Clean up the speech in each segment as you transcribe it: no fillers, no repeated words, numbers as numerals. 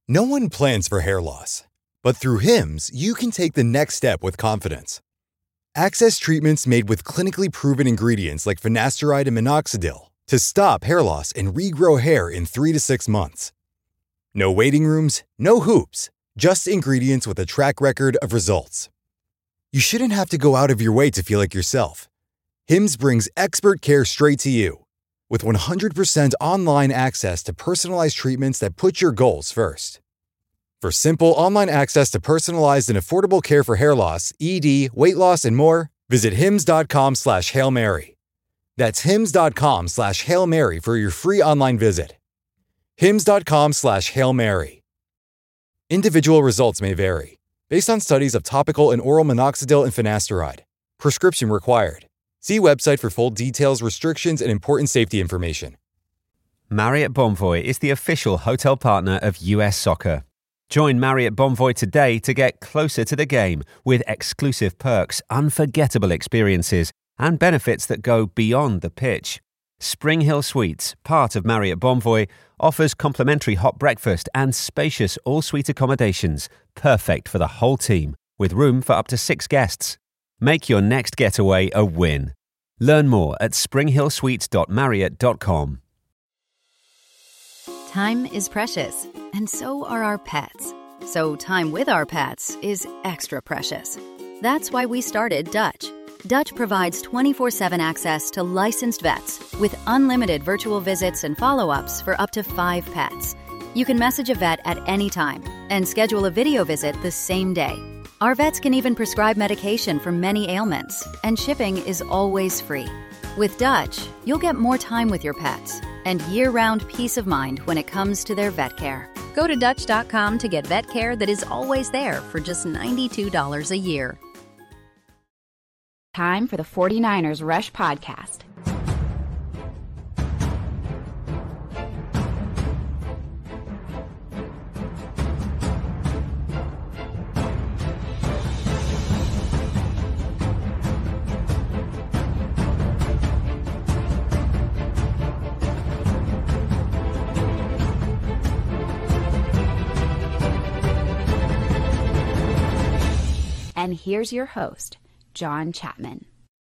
No one plans for hair loss, but through Hims, you can take the next step with confidence. Access treatments made with clinically proven ingredients like finasteride and minoxidil to stop hair loss and regrow hair in 3 to 6 months. No waiting rooms, no hoops, just ingredients with a track record of results. You shouldn't have to go out of your way to feel like yourself. Hims brings expert care straight to you. With 100% online access to personalized treatments that put your goals first. For simple online access to personalized and affordable care for hair loss, ED, weight loss, and more, visit hims.com/Hail Mary. That's hims.com/Hail Mary for your free online visit. hims.com/Hail Mary. Individual results may vary, based on studies of topical and oral minoxidil and finasteride. Prescription required. See website for full details, restrictions, and important safety information. Marriott Bonvoy is the official hotel partner of US Soccer. Join Marriott Bonvoy today to get closer to the game with exclusive perks, unforgettable experiences, and benefits that go beyond the pitch. Spring Hill Suites, part of Marriott Bonvoy, offers complimentary hot breakfast and spacious all-suite accommodations, perfect for the whole team, with room for up to 6 guests. Make your next getaway a win. Learn more at springhillsuites.marriott.com. Time is precious, and so are our pets. So time with our pets is extra precious. That's why we started Dutch. Dutch provides 24/7 access to licensed vets with unlimited virtual visits and follow-ups for up to 5 pets. You can message a vet at any time and schedule a video visit the same day. Our vets can even prescribe medication for many ailments, and shipping is always free. With Dutch, you'll get more time with your pets and year-round peace of mind when it comes to their vet care. Go to Dutch.com to get vet care that is always there for just $92 a year. Time for the 49ers Rush Podcast. And here's your host, John Chapman.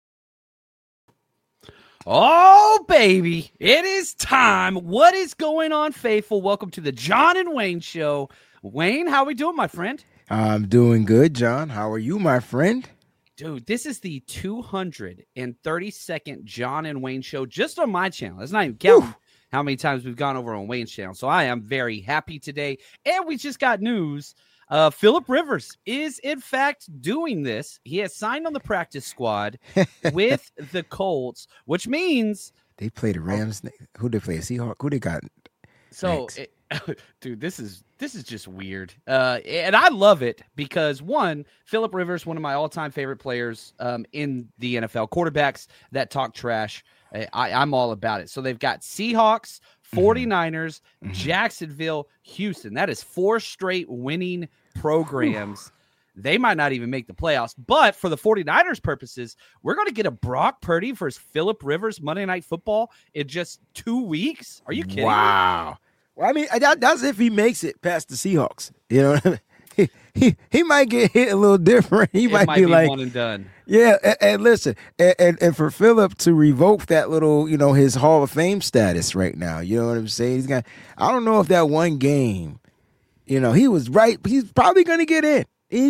Oh, baby, it is time. What is going on, faithful? Welcome to the John and Wayne Show. Wayne, how are we doing, my friend? I'm doing good, John. How are you, my friend? Dude, this is the 232nd John and Wayne Show just on my channel. That's not even counting how many times we've gone over on Wayne's channel. So I am very happy today. And we just got news. Philip Rivers is, in fact, doing this. He has signed on the practice squad with the Colts, which means they play the Rams. Who they play? Seahawks. Who they got? So, dude, this is just weird, and I love it because one, Philip Rivers, one of my all-time favorite players in the NFL, quarterbacks that talk trash. I'm all about it. So they've got Seahawks, 49ers, Jacksonville, Houston. That is 4 straight winning programs. They might not even make the playoffs, but for the 49ers purposes, we're going to get a Brock Purdy versus Philip Rivers Monday Night Football in just 2 weeks. Are you kidding? Wow. Well, I mean, that's if he makes it past the Seahawks. You know what I mean? He might get hit a little different. He might be like one and done. Yeah, and listen, and for Philip to revoke that little, his Hall of Fame status right now, you know what I'm saying? I don't know if that one game, he was right. He's probably going to get in.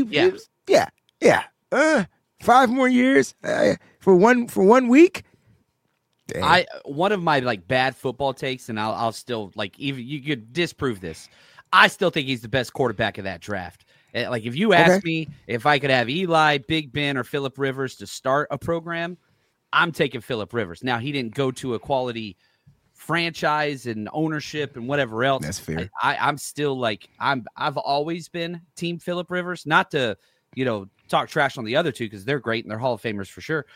Yeah. 5 more years for one week. Dang. One of my bad football takes, and I'll still even you could disprove this. I still think he's the best quarterback of that draft. If you ask me if I could have Eli, Big Ben, or Philip Rivers to start a program, I'm taking Philip Rivers. Now, he didn't go to a quality franchise and ownership and whatever else. That's fair. I'm still I've always been team Philip Rivers, not to, talk trash on the other two because they're great and they're Hall of Famers for sure.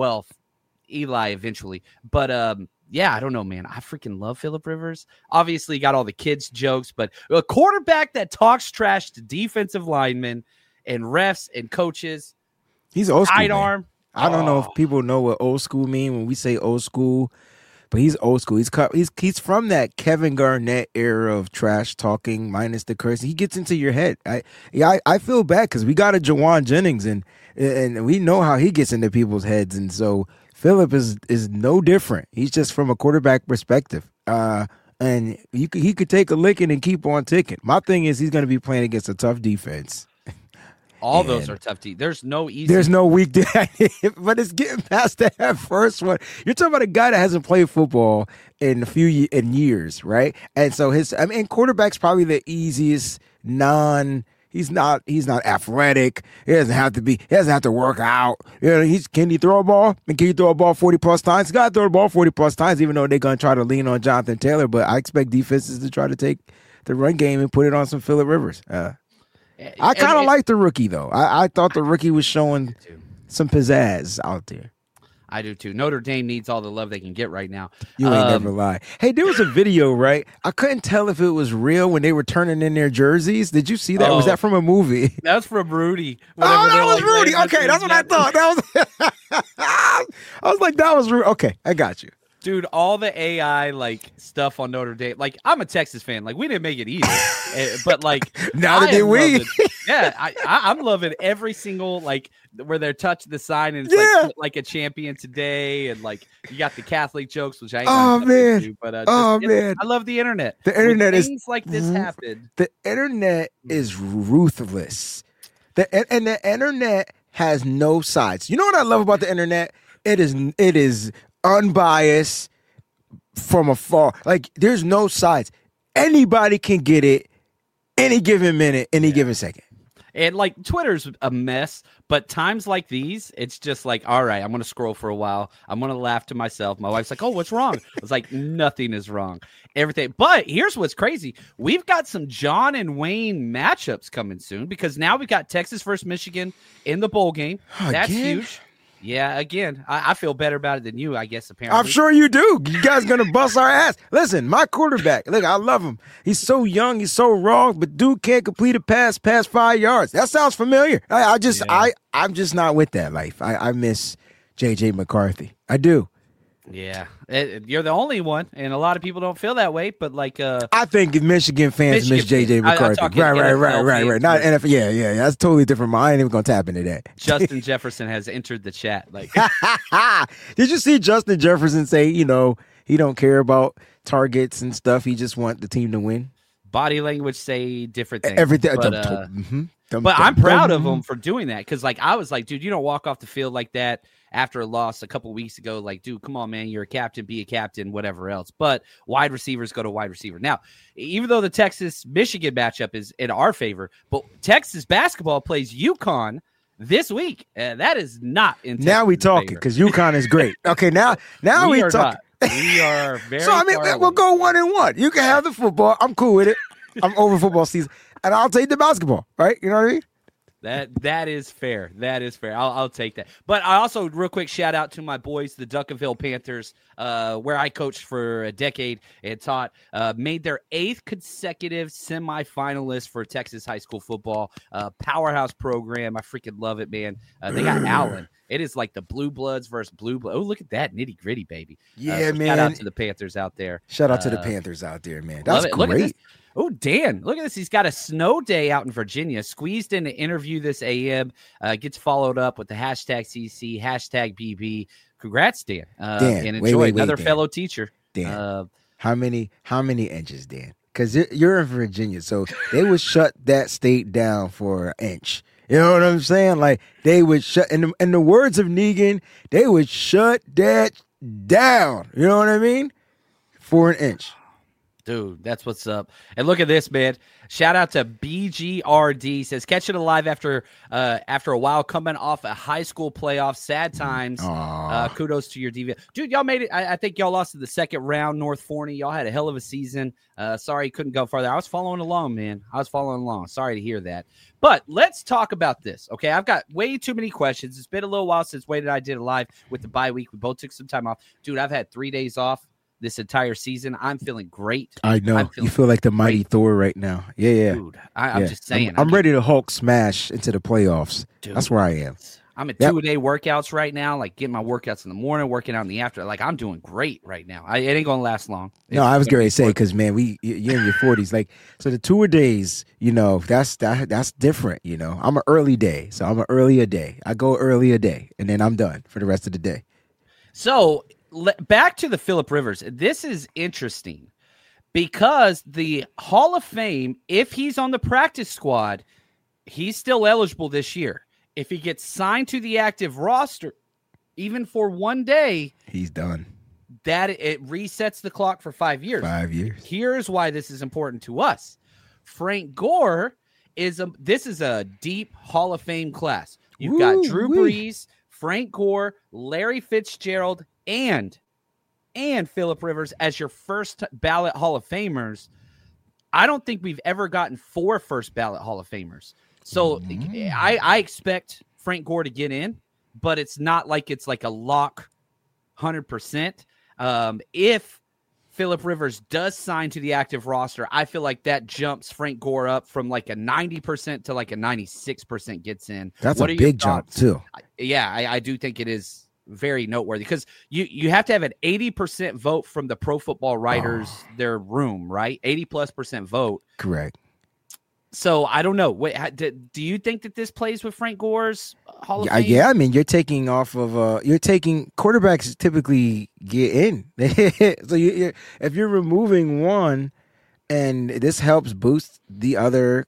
Eli eventually. But, yeah, I don't know, man. I freaking love Philip Rivers. Obviously, got all the kids' jokes, but a quarterback that talks trash to defensive linemen and refs and coaches. He's old school. Sidearm. I don't know if people know what old school mean when we say old school. but he's old school. He's from that Kevin Garnett era of trash talking minus the curse. He gets into your head. I feel bad because we got a Jawan Jennings and we know how he gets into people's heads, and so Phillip is no different. He's just from a quarterback perspective. And he could take a licking and keep on ticking. My thing is he's going to be playing against a tough defense. All those are tough. There's no easy. There's no weak day, but it's getting past that first one. You're talking about a guy that hasn't played football in years, right? And so quarterback's probably the easiest He's not athletic. He doesn't have to work out. Can he throw a ball? And can he throw a ball 40 plus times? He's got to throw the ball 40 plus times, even though they're going to try to lean on Jonathan Taylor. But I expect defenses to try to take the run game and put it on some Phillip Rivers. I kind of like the rookie, though. I thought the rookie was showing some pizzazz out there. I do too. Notre Dame needs all the love they can get right now. You ain't never lie. Hey, there was a video, right? I couldn't tell if it was real when they were turning in their jerseys. Did you see that? Was that from a movie? That's from Rudy. That was Rudy. Okay, that's what I thought. I was like, that was Rudy. Okay, I got you. Dude, all the AI stuff on Notre Dame. I'm a Texas fan. We didn't make it easy, but now that they win, yeah, I'm loving every single where they're touching the sign and it's like a champion today, and you got the Catholic jokes, which I ain't into, but man, I love the internet. The internet is things like this happen. The internet is ruthless. The internet has no sides. You know what I love about the internet? It is unbiased from afar. There's no sides. Anybody can get it any given minute, any given second. And Twitter's a mess, but times like these, it's just all right, I'm going to scroll for a while. I'm going to laugh to myself. My wife's like, oh, what's wrong? It's nothing is wrong. Everything. But here's what's crazy. We've got some John and Wayne matchups coming soon because now we've got Texas versus Michigan in the bowl game. That's huge. Yeah, again, I feel better about it than you, I guess, apparently. I'm sure you do. You guys going to bust our ass. Listen, my quarterback, look, I love him. He's so young. He's so raw, but dude can't complete a pass past 5 yards. That sounds familiar. I'm just not with that life. I miss J.J. McCarthy. I do. Yeah, you're the only one, and a lot of people don't feel that way. But I think Michigan fans miss J.J. McCarthy. Right. Not NFL. Yeah. That's totally different. I ain't even gonna tap into that. Justin Jefferson has entered the chat. Did you see Justin Jefferson say, he don't care about targets and stuff. He just want the team to win. Body language say different things. Everything. But I'm proud of him for doing that because, I was like, dude, you don't walk off the field like that after a loss a couple weeks ago. Dude, come on, man, you're a captain, be a captain, whatever else. But wide receivers go to wide receiver. Now, even though the Texas-Michigan matchup is in our favor, but Texas basketball plays UConn this week. That is not in Texas. Now we talking because UConn is great. Okay, now we talking. We are very so, we'll go 1-1. You can have the football. I'm cool with it. I'm over football season. And I'll take the basketball, right? You know what I mean? That is fair. That is fair. I'll take that. But I also, real quick, shout out to my boys, the Duncanville Panthers, where I coached for a decade and taught, made their 8th consecutive semifinalist for Texas high school football. Powerhouse program. I freaking love it, man. They got Allen. It is like the Blue Bloods versus Blue Bloods. Oh, look at that nitty gritty, baby. Yeah, man. Shout out to the Panthers out there. Shout out to the Panthers out there, man. That's great. Look at this. Oh, Dan, look at this. He's got a snow day out in Virginia. Squeezed in to interview this AM. Gets followed up with the hashtag CC, hashtag BB. Congrats, Dan. Dan, and enjoy another Dan. Fellow teacher. Dan, how many inches, Dan? Because you're in Virginia, so they would shut that state down for an inch. You know what I'm saying? They would shut, in the words of Negan, they would shut that down. You know what I mean? For an inch. Dude, that's what's up. And look at this, man. Shout out to BGRD. Says, catch it alive after a while coming off a high school playoff. Sad times. Kudos to your DV. Dude, y'all made it. I think y'all lost in the second round, North Forney. Y'all had a hell of a season. Sorry you couldn't go farther. I was following along, man. Sorry to hear that. But let's talk about this, okay? I've got way too many questions. It's been a little while since Wade and I did it live with the bye week. We both took some time off. Dude, I've had 3 days off this entire season. I'm feeling great. I know. You feel like the mighty Thor right now. Yeah. Dude, I'm just saying. I'm ready to Hulk smash into the playoffs. Dude, that's where I am. I'm at 2-a-day workouts right now, like getting my workouts in the morning, working out in the afternoon. Like I'm doing great right now. It ain't gonna last long. No, I was going to say, because man, you're in your 40s. Like, so the 2-a-days, that's different. I'm an early day, so I'm an early a day. I go early a day, and then I'm done for the rest of the day. So back to the Phillip Rivers. This is interesting because the Hall of Fame, if he's on the practice squad, he's still eligible this year. If he gets signed to the active roster, even for one day, he's done. That it resets the clock for 5 years. 5 years. Here's why this is important to us. Frank Gore this is a deep Hall of Fame class. You've got Drew Brees, Frank Gore, Larry Fitzgerald, and Phillip Rivers as your first ballot Hall of Famers. I don't think we've ever gotten 4 first ballot Hall of Famers. So I expect Frank Gore to get in, but it's not like it's like a lock 100%. If Phillip Rivers does sign to the active roster, I feel like that jumps Frank Gore up from like a 90% to like a 96% gets in. That's a big jump too. Yeah, I do think it is very noteworthy because you have to have an 80% vote from the Pro Football Writers, their room, right? 80+% vote. Correct. So I don't know. Do you think that this plays with Frank Gore's Hall of Fame? Yeah. I mean, you're taking off of quarterbacks typically get in. So if you're removing one, and this helps boost the other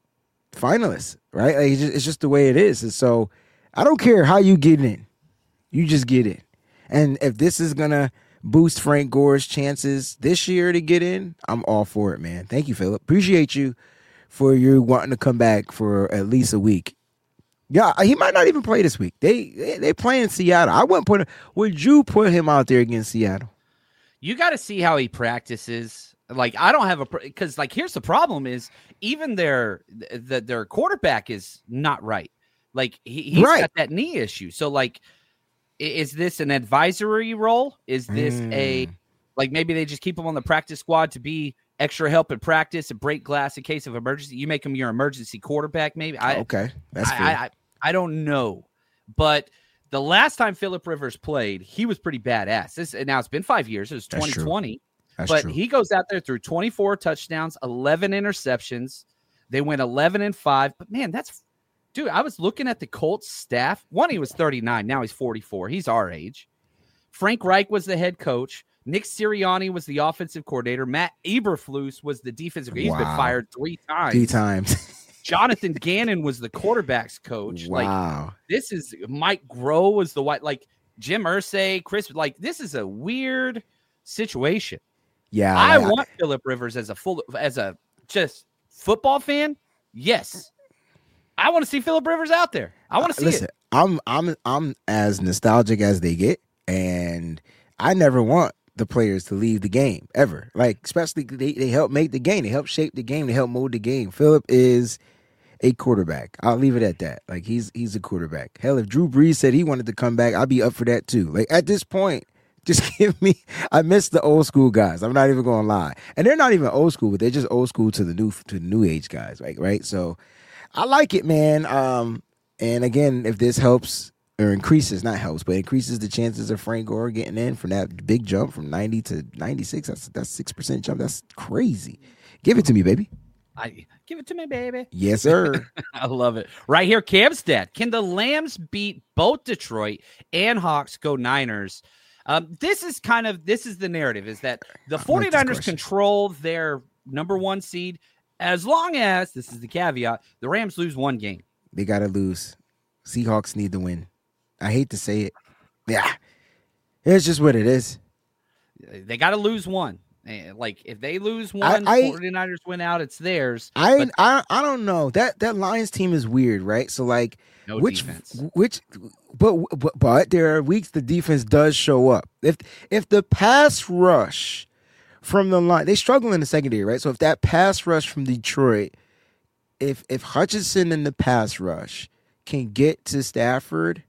finalists, right? Like it's just the way it is. And so I don't care how you get in, you just get in. And if this is gonna boost Frank Gore's chances this year to get in, I'm all for it, man. Thank you, Phillip. Appreciate you for you wanting to come back for at least a week. Yeah, he might not even play this week. They play in Seattle. Would you put him out there against Seattle? You got to see how he practices. Like I don't have because like here's the problem is even their quarterback is not right. Like he's got that knee issue. So like, is this an advisory role? Is this like maybe they just keep him on the practice squad to be extra help in practice and break glass in case of emergency? You make him your emergency quarterback, maybe. Okay, that's fair. I don't know, but the last time Phillip Rivers played, he was pretty badass. Now it's been 5 years. It was 2020, but he goes out there through 24 touchdowns, 11 interceptions. They went 11-5. But man, dude. I was looking at the Colts staff. He was 39. Now he's 44. He's our age. Frank Reich was the head coach. Nick Sirianni was the offensive coordinator. Matt Eberflus was the defensive. He's been fired 3 times. 3 times. Jonathan Gannon was the quarterback's coach. Wow. Like this is Mike Groh was the white, like Jim Irsay, Chris. Like this is a weird situation. Yeah, I want Phillip Rivers as a just football fan. Yes, I want to see Phillip Rivers out there. I want to see it. I'm as nostalgic as they get, and I never want the players to leave the game ever. Like especially they help make the game, they help shape the game, they help mold the game. Phillip is a quarterback. I'll leave it at that. Like he's a quarterback. Hell, if Drew Brees said he wanted to come back, I'd be up for that too. Like at this point, just give me. I miss the old school guys. I'm not even gonna lie, and they're not even old school, but they're just old school to the new age guys. Like right, so I like it, man. And again, if this helps or increases, not helps, but increases the chances of Frank Gore getting in from that big jump from 90 to 96, that's 6% jump. That's crazy. Give it to me, baby. Give it to me, baby. Yes, sir. I love it. Right here, Camstead. Can the Lambs beat both Detroit and Hawks go Niners? This is the narrative, is that the 49ers control their number 1 seed as long as, this is the caveat, the Rams lose 1 game. They got to lose. Seahawks need to win. I hate to say it. Yeah. It's just what it is. They got to lose 1. Like if they lose 1, 49ers win out, it's theirs. I don't know. That Lions team is weird, right? So like defense. But there are weeks the defense does show up. If the pass rush from the line, they struggle in the secondary, right? So if that pass rush from Detroit, if Hutchinson in the pass rush can get to Stafford,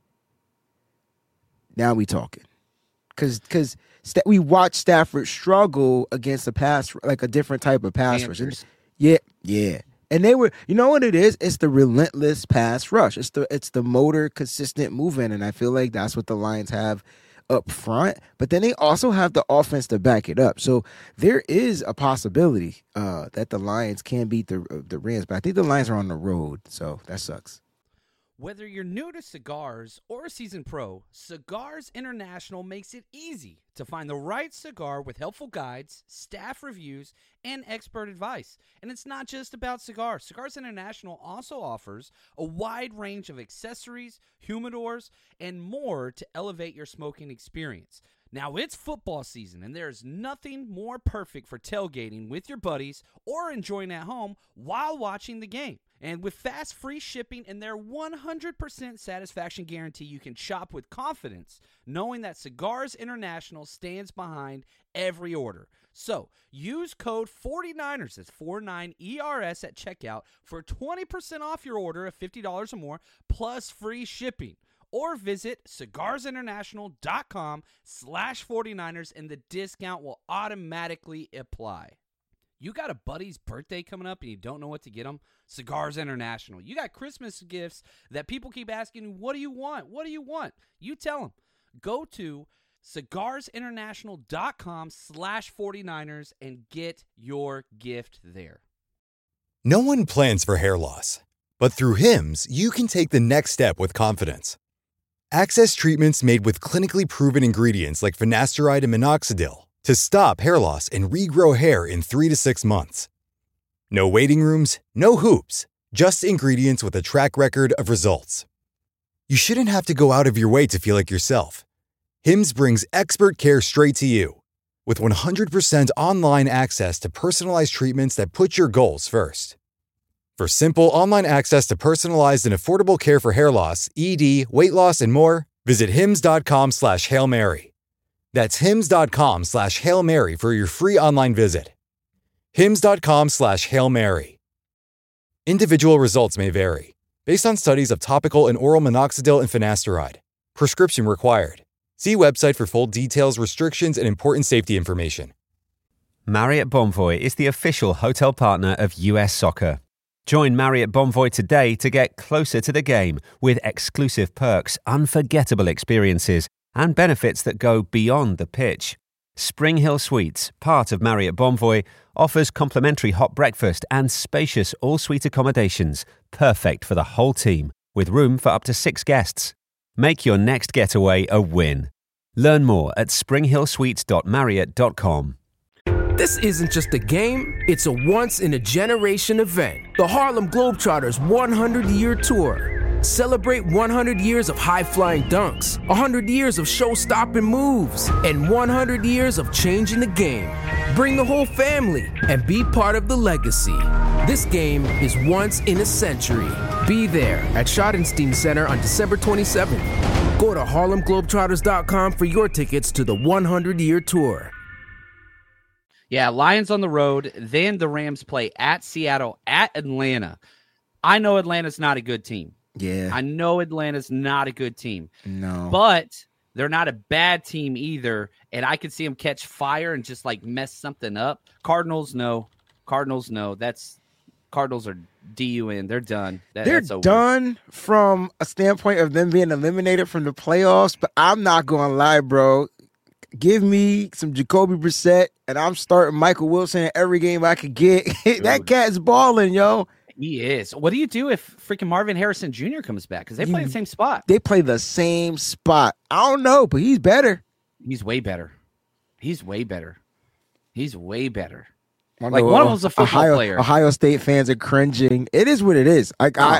now we talking. Because we watch Stafford struggle against a pass, like a different type of pass rush. Yeah. And they were, you know what it is? It's the relentless pass rush. It's the motor consistent movement, and I feel like that's what the Lions have up front. But then they also have the offense to back it up. So there is a possibility that the Lions can beat the Rams, but I think the Lions are on the road, so that sucks. Whether you're new to cigars or a seasoned pro, Cigars International makes it easy to find the right cigar with helpful guides, staff reviews, and expert advice. And it's not just about cigars. Cigars International also offers a wide range of accessories, humidors, and more to elevate your smoking experience. Now, it's football season, and there's nothing more perfect for tailgating with your buddies or enjoying at home while watching the game. And with fast, free shipping and their 100% satisfaction guarantee, you can shop with confidence, knowing that Cigars International stands behind every order. So, use code 49ers, that's 49ERS at checkout for 20% off your order of $50 or more, plus free shipping. Or visit cigarsinternational.com/49ers and the discount will automatically apply. You got a buddy's birthday coming up and you don't know what to get them? Cigars International. You got Christmas gifts that people keep asking, what do you want? What do you want? You tell them. Go to cigarsinternational.com/49ers and get your gift there. No one plans for hair loss, but through Hims, you can take the next step with confidence. Access treatments made with clinically proven ingredients like finasteride and minoxidil to stop hair loss and regrow hair in 3 to 6 months. No waiting rooms, no hoops, just ingredients with a track record of results. You shouldn't have to go out of your way to feel like yourself. Hims brings expert care straight to you. With 100% online access to personalized treatments that put your goals first. For simple online access to personalized and affordable care for hair loss, ED, weight loss, and more, visit hims.com/Hail Mary. That's hims.com/Hail Mary for your free online visit. hims.com/Hail Mary. Individual results may vary, based on studies of topical and oral minoxidil and finasteride. Prescription required. See website for full details, restrictions, and important safety information. Marriott Bonvoy is the official hotel partner of US Soccer. Join Marriott Bonvoy today to get closer to the game with exclusive perks, unforgettable experiences, and benefits that go beyond the pitch. Spring Hill Suites, part of Marriott Bonvoy, offers complimentary hot breakfast and spacious all-suite accommodations, perfect for the whole team, with room for up to 6 guests. Make your next getaway a win. Learn more at springhillsuites.marriott.com. This isn't just a game, it's a once-in-a-generation event. The Harlem Globetrotters 100-year tour. Celebrate 100 years of high-flying dunks, 100 years of show-stopping moves, and 100 years of changing the game. Bring the whole family and be part of the legacy. This game is once in a century. Be there at Schottenstein Center on December 27th. Go to HarlemGlobetrotters.com for your tickets to the 100-year tour. Yeah, Lions on the road. Then the Rams play at Seattle, at Atlanta. I know Atlanta's not a good team. Yeah. I know Atlanta's not a good team. No. But they're not a bad team either. And I could see them catch fire and just like mess something up. Cardinals, no. Cardinals are DUN. They're done. They're that's over. done from a standpoint of them being eliminated from the playoffs. But I'm not going to lie, bro. Give me some Jacoby Brissett, and I'm starting Michael Wilson in every game I could get. That cat's balling, yo. He is. What do you do if freaking Marvin Harrison Jr. comes back? Because they play the same spot. They play the same spot. I don't know, but he's better. He's way better. He's way better. Like One of them's a football player. Ohio State fans are cringing. It is what it is.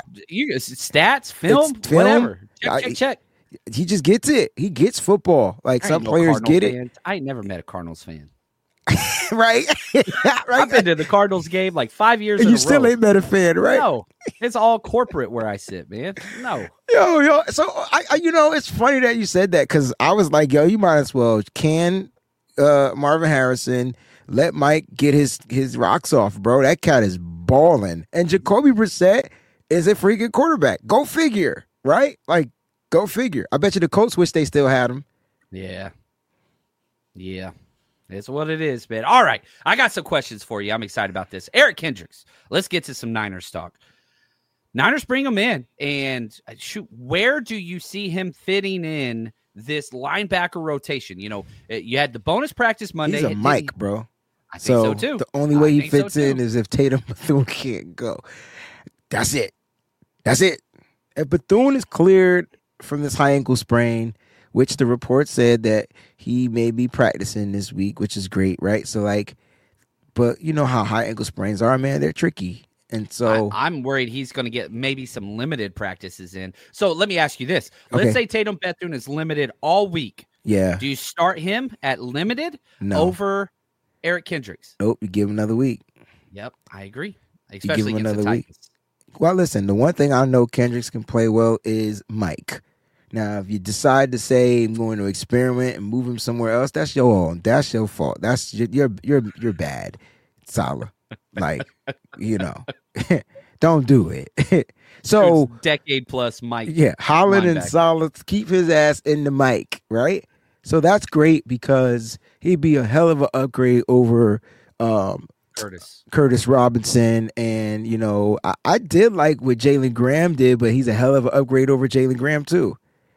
Stats, film, whatever. Check. He just gets it. He gets football. Like some players get it. I ain't never met a Cardinals fan. Right? Right. I've been to the Cardinals game like 5 years in a row. You still ain't met a fan, right? No. It's all corporate where I sit, man. No. Yo. So, I it's funny that you said that because I was like, yo, you might as well Marvin Harrison let Mike get his rocks off, bro. That cat is balling. And Jacoby Brissett is a freaking quarterback. Go figure, right? Like, go figure. I bet you the Colts wish they still had him. Yeah. It's what it is, man. All right. I got some questions for you. I'm excited about this. Eric Kendricks. Let's get to some Niners talk. Niners bring him in. And shoot, where do you see him fitting in this linebacker rotation? You know, you had the bonus practice Monday. He's a Mike, bro. I think so, too. The only way he fits in is if Tatum Bethune can't go. That's it. If Bethune is cleared from this high ankle sprain, which the report said that he may be practicing this week, which is great, right? So, like, but you know how high ankle sprains are, man. They're tricky. And so I'm worried he's going to get maybe some limited practices in. So let me ask you this. Let's say Tatum Bethune is limited all week. Yeah. Do you start him at limited over Eric Kendricks? Nope. You give him another week. Yep. I agree. Especially you give him another week. Well, listen, the one thing I know Kendricks can play well is Mike. Now, if you decide to say I'm going to experiment and move him somewhere else, that's your own. That's your fault. That's you're bad, Salah. Like, you know, don't do it. So decade plus Mike. Yeah, Holland and Salah keep his ass in the mic, right? So that's great because he'd be a hell of an upgrade over Curtis Robinson. And, you know, I did like what Jalen Graham did, but he's a hell of an upgrade over Jalen Graham too.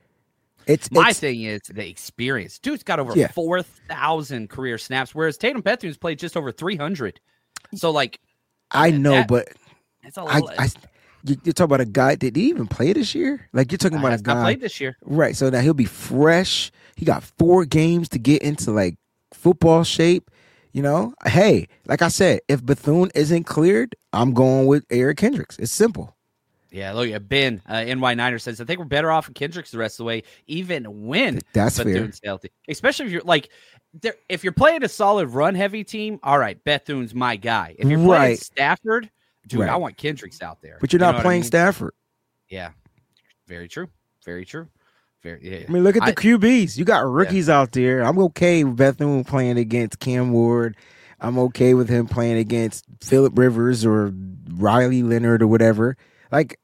My thing is the experience. Dude's got over 4,000 career snaps, whereas Tatum Bethune's played just over 300. So, like, I know, but it's a lot. You're talking about a guy. Did he even play this year? Like, you're talking about a guy. Played this year, right? So now he'll be fresh. He got 4 games to get into like football shape. You know, hey, like I said, if Bethune isn't cleared, I'm going with Eric Kendricks. It's simple. Yeah, look at Ben, NY Niner says, I think we're better off in Kendricks the rest of the way, even when Bethune's healthy. Especially if you're like, if you're playing a solid run-heavy team, all right, Bethune's my guy. If you're playing Stafford, dude, I want Kendricks out there. But you're not playing Stafford. Yeah, very true. Very true. I mean, look at the QBs. You got rookies out there. I'm okay with Bethune playing against Cam Ward. I'm okay with him playing against Phillip Rivers or Riley Leonard or whatever. Like,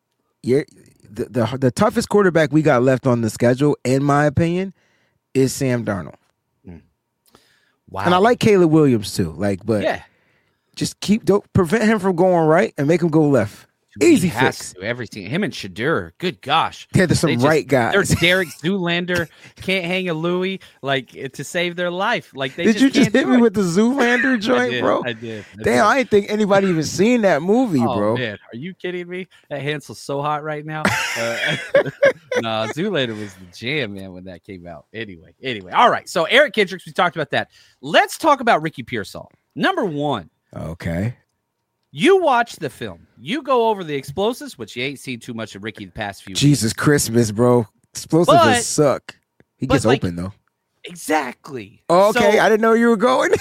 the toughest quarterback we got left on the schedule, in my opinion, is Sam Darnold. Wow. And I like Caleb Williams too. Like, but just don't prevent him from going right and make him go left. Easy fix. Everything. Him and Shadur. Good gosh. Yeah, there's some right guys. There's Derek Zoolander. Can't hang a Louis to save their life. Like did you just hit me with the Zoolander joint, bro? I did. Damn, I didn't think anybody even seen that movie, bro. Man, are you kidding me? That Hansel's so hot right now. No, Zoolander was the jam, man, when that came out. Anyway. All right. So Eric Kendricks, we talked about that. Let's talk about Ricky Pearsall. Number 1. Okay. You watch the film. You go over the explosives, which you ain't seen too much of Ricky the past few Jesus weeks. Christmas, bro. Explosives just suck. He gets open, though. Exactly. Oh, okay, so, I didn't know you were going.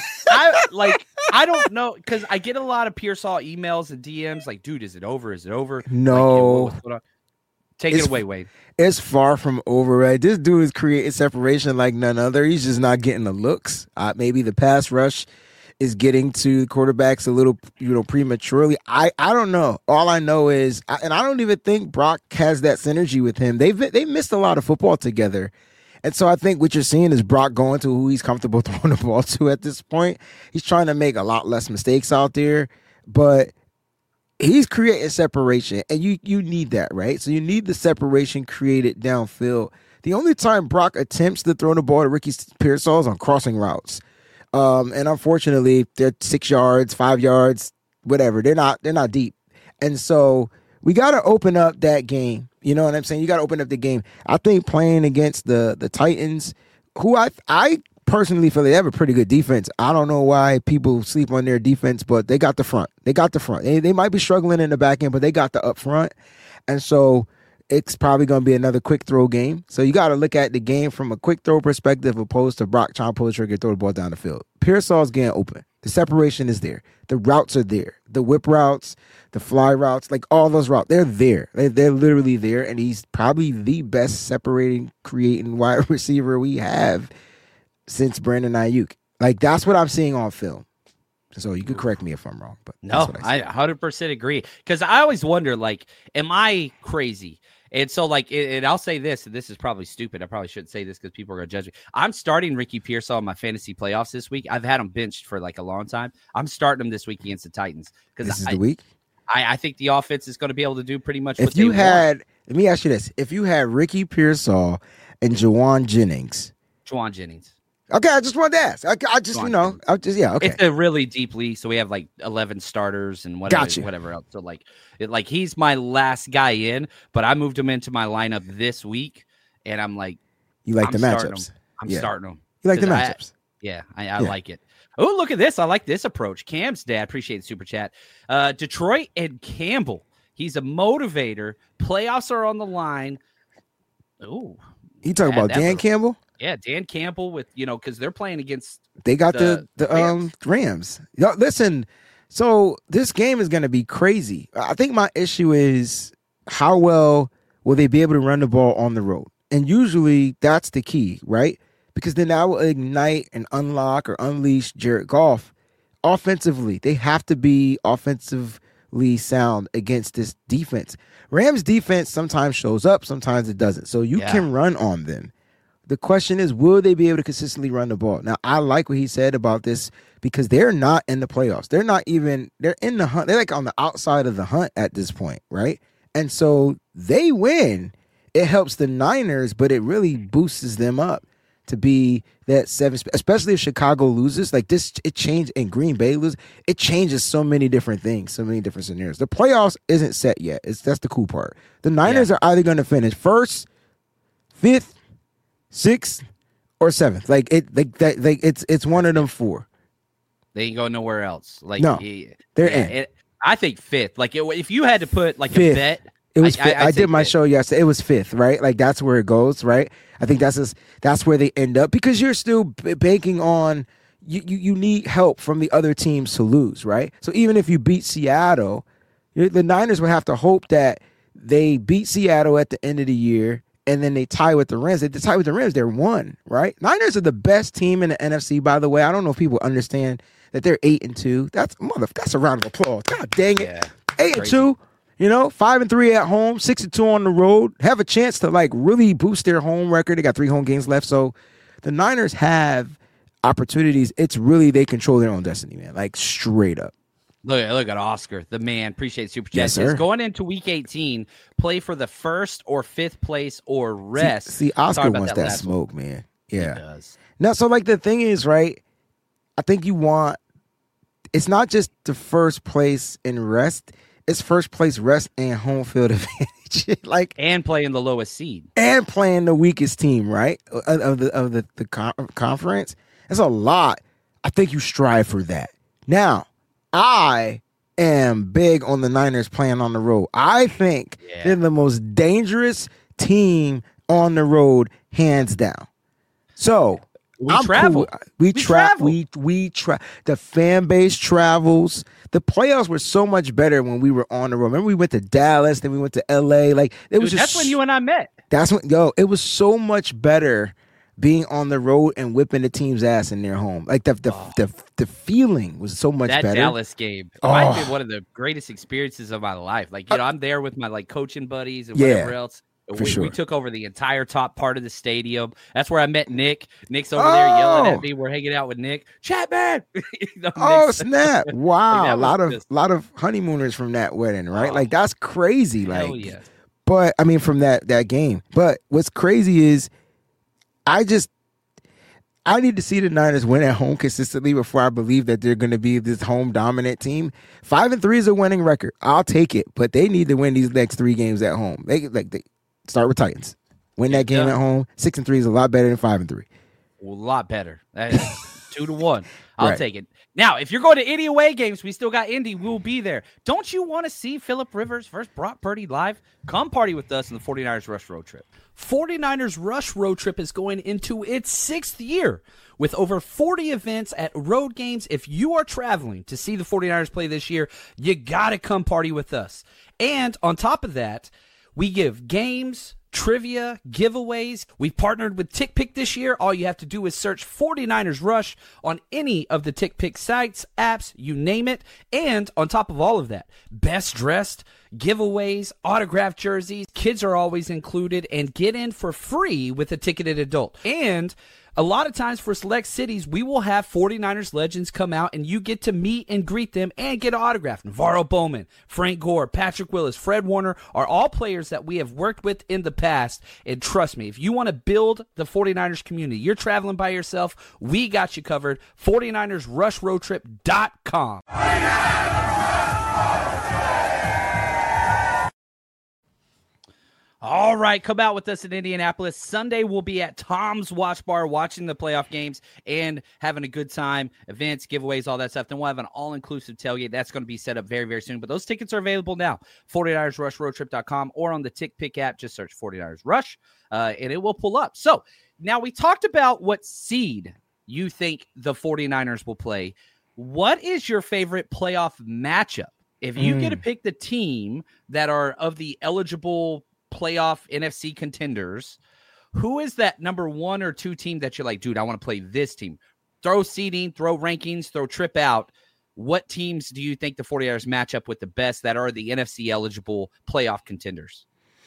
I don't know, because I get a lot of Pearsall emails and DMs like, dude, is it over? Is it over? No. Like, what's going on? Take it away, Wade. It's far from over, right? This dude is creating separation like none other. He's just not getting the looks. Maybe the pass rush is getting to quarterbacks a little, prematurely. I don't know. All I know is, and I don't even think Brock has that synergy with him. They missed a lot of football together. And so I think what you're seeing is Brock going to who he's comfortable throwing the ball to at this point. He's trying to make a lot less mistakes out there, but he's creating separation, and you need that, right? So you need the separation created downfield. The only time Brock attempts to throw the ball to Ricky Pearsall is on crossing routes. And unfortunately, they're 6 yards, 5 yards, whatever. They're not deep. And so we got to open up that game. You know what I'm saying? You got to open up the game. I think playing against the Titans, who I personally feel they have a pretty good defense. I don't know why people sleep on their defense, but they got the front. They might be struggling in the back end, but they got the up front. And so it's probably going to be another quick throw game. So you got to look at the game from a quick throw perspective opposed to Brock trying to pull the trigger and throw the ball down the field. Pearsall's getting open. The separation is there. The routes are there. The whip routes, the fly routes, like all those routes, they're there. They're literally there, and he's probably the best separating, creating wide receiver we have since Brandon Ayuk. Like, that's what I'm seeing on film. So you could correct me if I'm wrong, but no, I 100% agree. Because I always wonder, like, am I crazy? And so, like, and I'll say this, and this is probably stupid. I probably shouldn't say this because people are going to judge me. I'm starting Ricky Pearsall in my fantasy playoffs this week. I've had him benched for like a long time. I'm starting him this week against the Titans because this is the week. I think the offense is going to be able to do pretty much if what you they had. want. Let me ask you this: if you had Ricky Pearsall and Juwan Jennings. Okay, I just wanted to ask. I just, okay. It's a really deep league, so we have like 11 starters and whatever else. So like he's my last guy in, but I moved him into my lineup this week, and I'm like, you like the matchups? I'm starting him. You like the matchups? I like it. Oh, look at this! I like this approach. Cam's dad, appreciate the super chat. Detroit and Campbell. He's a motivator. Playoffs are on the line. Oh, you talking about Dan Campbell? Yeah, Dan Campbell with, because they're playing against. They got the Rams. Yo, listen, so this game is going to be crazy. I think my issue is how well will they be able to run the ball on the road? And usually that's the key, right? Because then that will ignite and unlock or unleash Jared Goff offensively. They have to be offensively sound against this defense. Rams defense sometimes shows up, sometimes it doesn't. So you can run on them. The question is, will they be able to consistently run the ball? Now, I like what he said about this because they're not in the playoffs. They're in the hunt. They're like on the outside of the hunt at this point, right? And so they win. It helps the Niners, but it really boosts them up to be that 7, especially if Chicago loses. Like this, it changed, and Green Bay loses. It changes so many different things, so many different scenarios. The playoffs isn't set yet. That's the cool part. The Niners are either going to finish 1st, 5th, 6th, or 7th. It's one of them 4. They ain't going nowhere else. They're in. I think 5th. Like if you had to put like 5th. A bet, it was. I did my show yesterday. It was 5th, right? Like that's where it goes, right? I think that's where they end up because you're still banking on you need help from the other teams to lose, right? So even if you beat Seattle, the Niners would have to hope that they beat Seattle at the end of the year. And then they tie with the Rams. They tie with the Rams. They're 1, right? Niners are the best team in the NFC, by the way. I don't know if people understand that they're 8-2. That's a round of applause. God dang it. Yeah, 8-2, 5-3 at home, 6-2 on the road. Have a chance to like really boost their home record. They got 3 home games left. So the Niners have opportunities. It's really they control their own destiny, man. Like straight up. Look at Oscar, the man. Appreciate super chat. Yes, sir. Going into week 18, play for the 1st or 5th place or rest. See Oscar wants that smoke, man. Yeah. He does. No, so like the thing is, right? I think it's not just the 1st place in rest. It's 1st place rest and home field advantage. And playing the lowest seed. And playing the weakest team, right? Of the conference. That's a lot. I think you strive for that. Now, I am big on the Niners playing on the road. I think they're the most dangerous team on the road, hands down. So we travel. Cool. We travel. The fan base travels. The playoffs were so much better when we were on the road. Remember, we went to Dallas, then we went to LA. Like it was that's when you and I met. That's when it was so much better being on the road and whipping the team's ass in their home. Like the feeling was so much better. That Dallas game might be one of the greatest experiences of my life. Like, I'm there with my like coaching buddies and whatever else. We took over the entire top part of the stadium. That's where I met Nick. Nick's over there yelling at me. We're hanging out with Nick. Chapman. Snap. Wow. A lot of honeymooners from that wedding, right? Like that's crazy. Like, yeah. But I mean, from that game. But what's crazy is I need to see the Niners win at home consistently before I believe that they're going to be this home dominant team. 5-3 is a winning record. I'll take it, but they need to win these next 3 games at home. They start with Titans, win that game at home. 6-3 is a lot better than 5-3. A lot better. 2-1. I'll take it. Now, if you're going to any away games, we still got Indy. We'll be there. Don't you want to see Phillip Rivers versus Brock Purdy live? Come party with us in the 49ers Rush Road Trip. 49ers Rush Road Trip is going into its 6th year with over 40 events at road games. If you are traveling to see the 49ers play this year, you got to come party with us. And on top of that, we give games, trivia, giveaways. We've partnered with TickPick this year. All you have to do is search 49ers Rush on any of the TickPick sites, apps, you name it. And on top of all of that, best dressed giveaways, autographed jerseys. Kids are always included, and get in for free with a ticketed adult. And a lot of times for select cities, we will have 49ers legends come out, and you get to meet and greet them and get an autograph. Navarro Bowman, Frank Gore, Patrick Willis, Fred Warner are all players that we have worked with in the past. And trust me, if you want to build the 49ers community, you're traveling by yourself, we got you covered. 49ersrushroadtrip.com. All right, come out with us in Indianapolis. Sunday, we'll be at Tom's Watch Bar watching the playoff games and having a good time, events, giveaways, all that stuff. Then we'll have an all-inclusive tailgate. That's going to be set up very, very soon. But those tickets are available now. 49ersrushroadtrip.com or on the TickPick app. Just search 49ers Rush, and it will pull up. So now we talked about what seed you think the 49ers will play. What is your favorite playoff matchup? If you get to pick the team that are of the eligible playoff NFC contenders, who is that number 1 or 2 team that you're like, dude, I want to play this team? Throw seeding, throw rankings, throw trip out. What teams do you think the 49ers match up with the best that are the NFC eligible playoff contenders?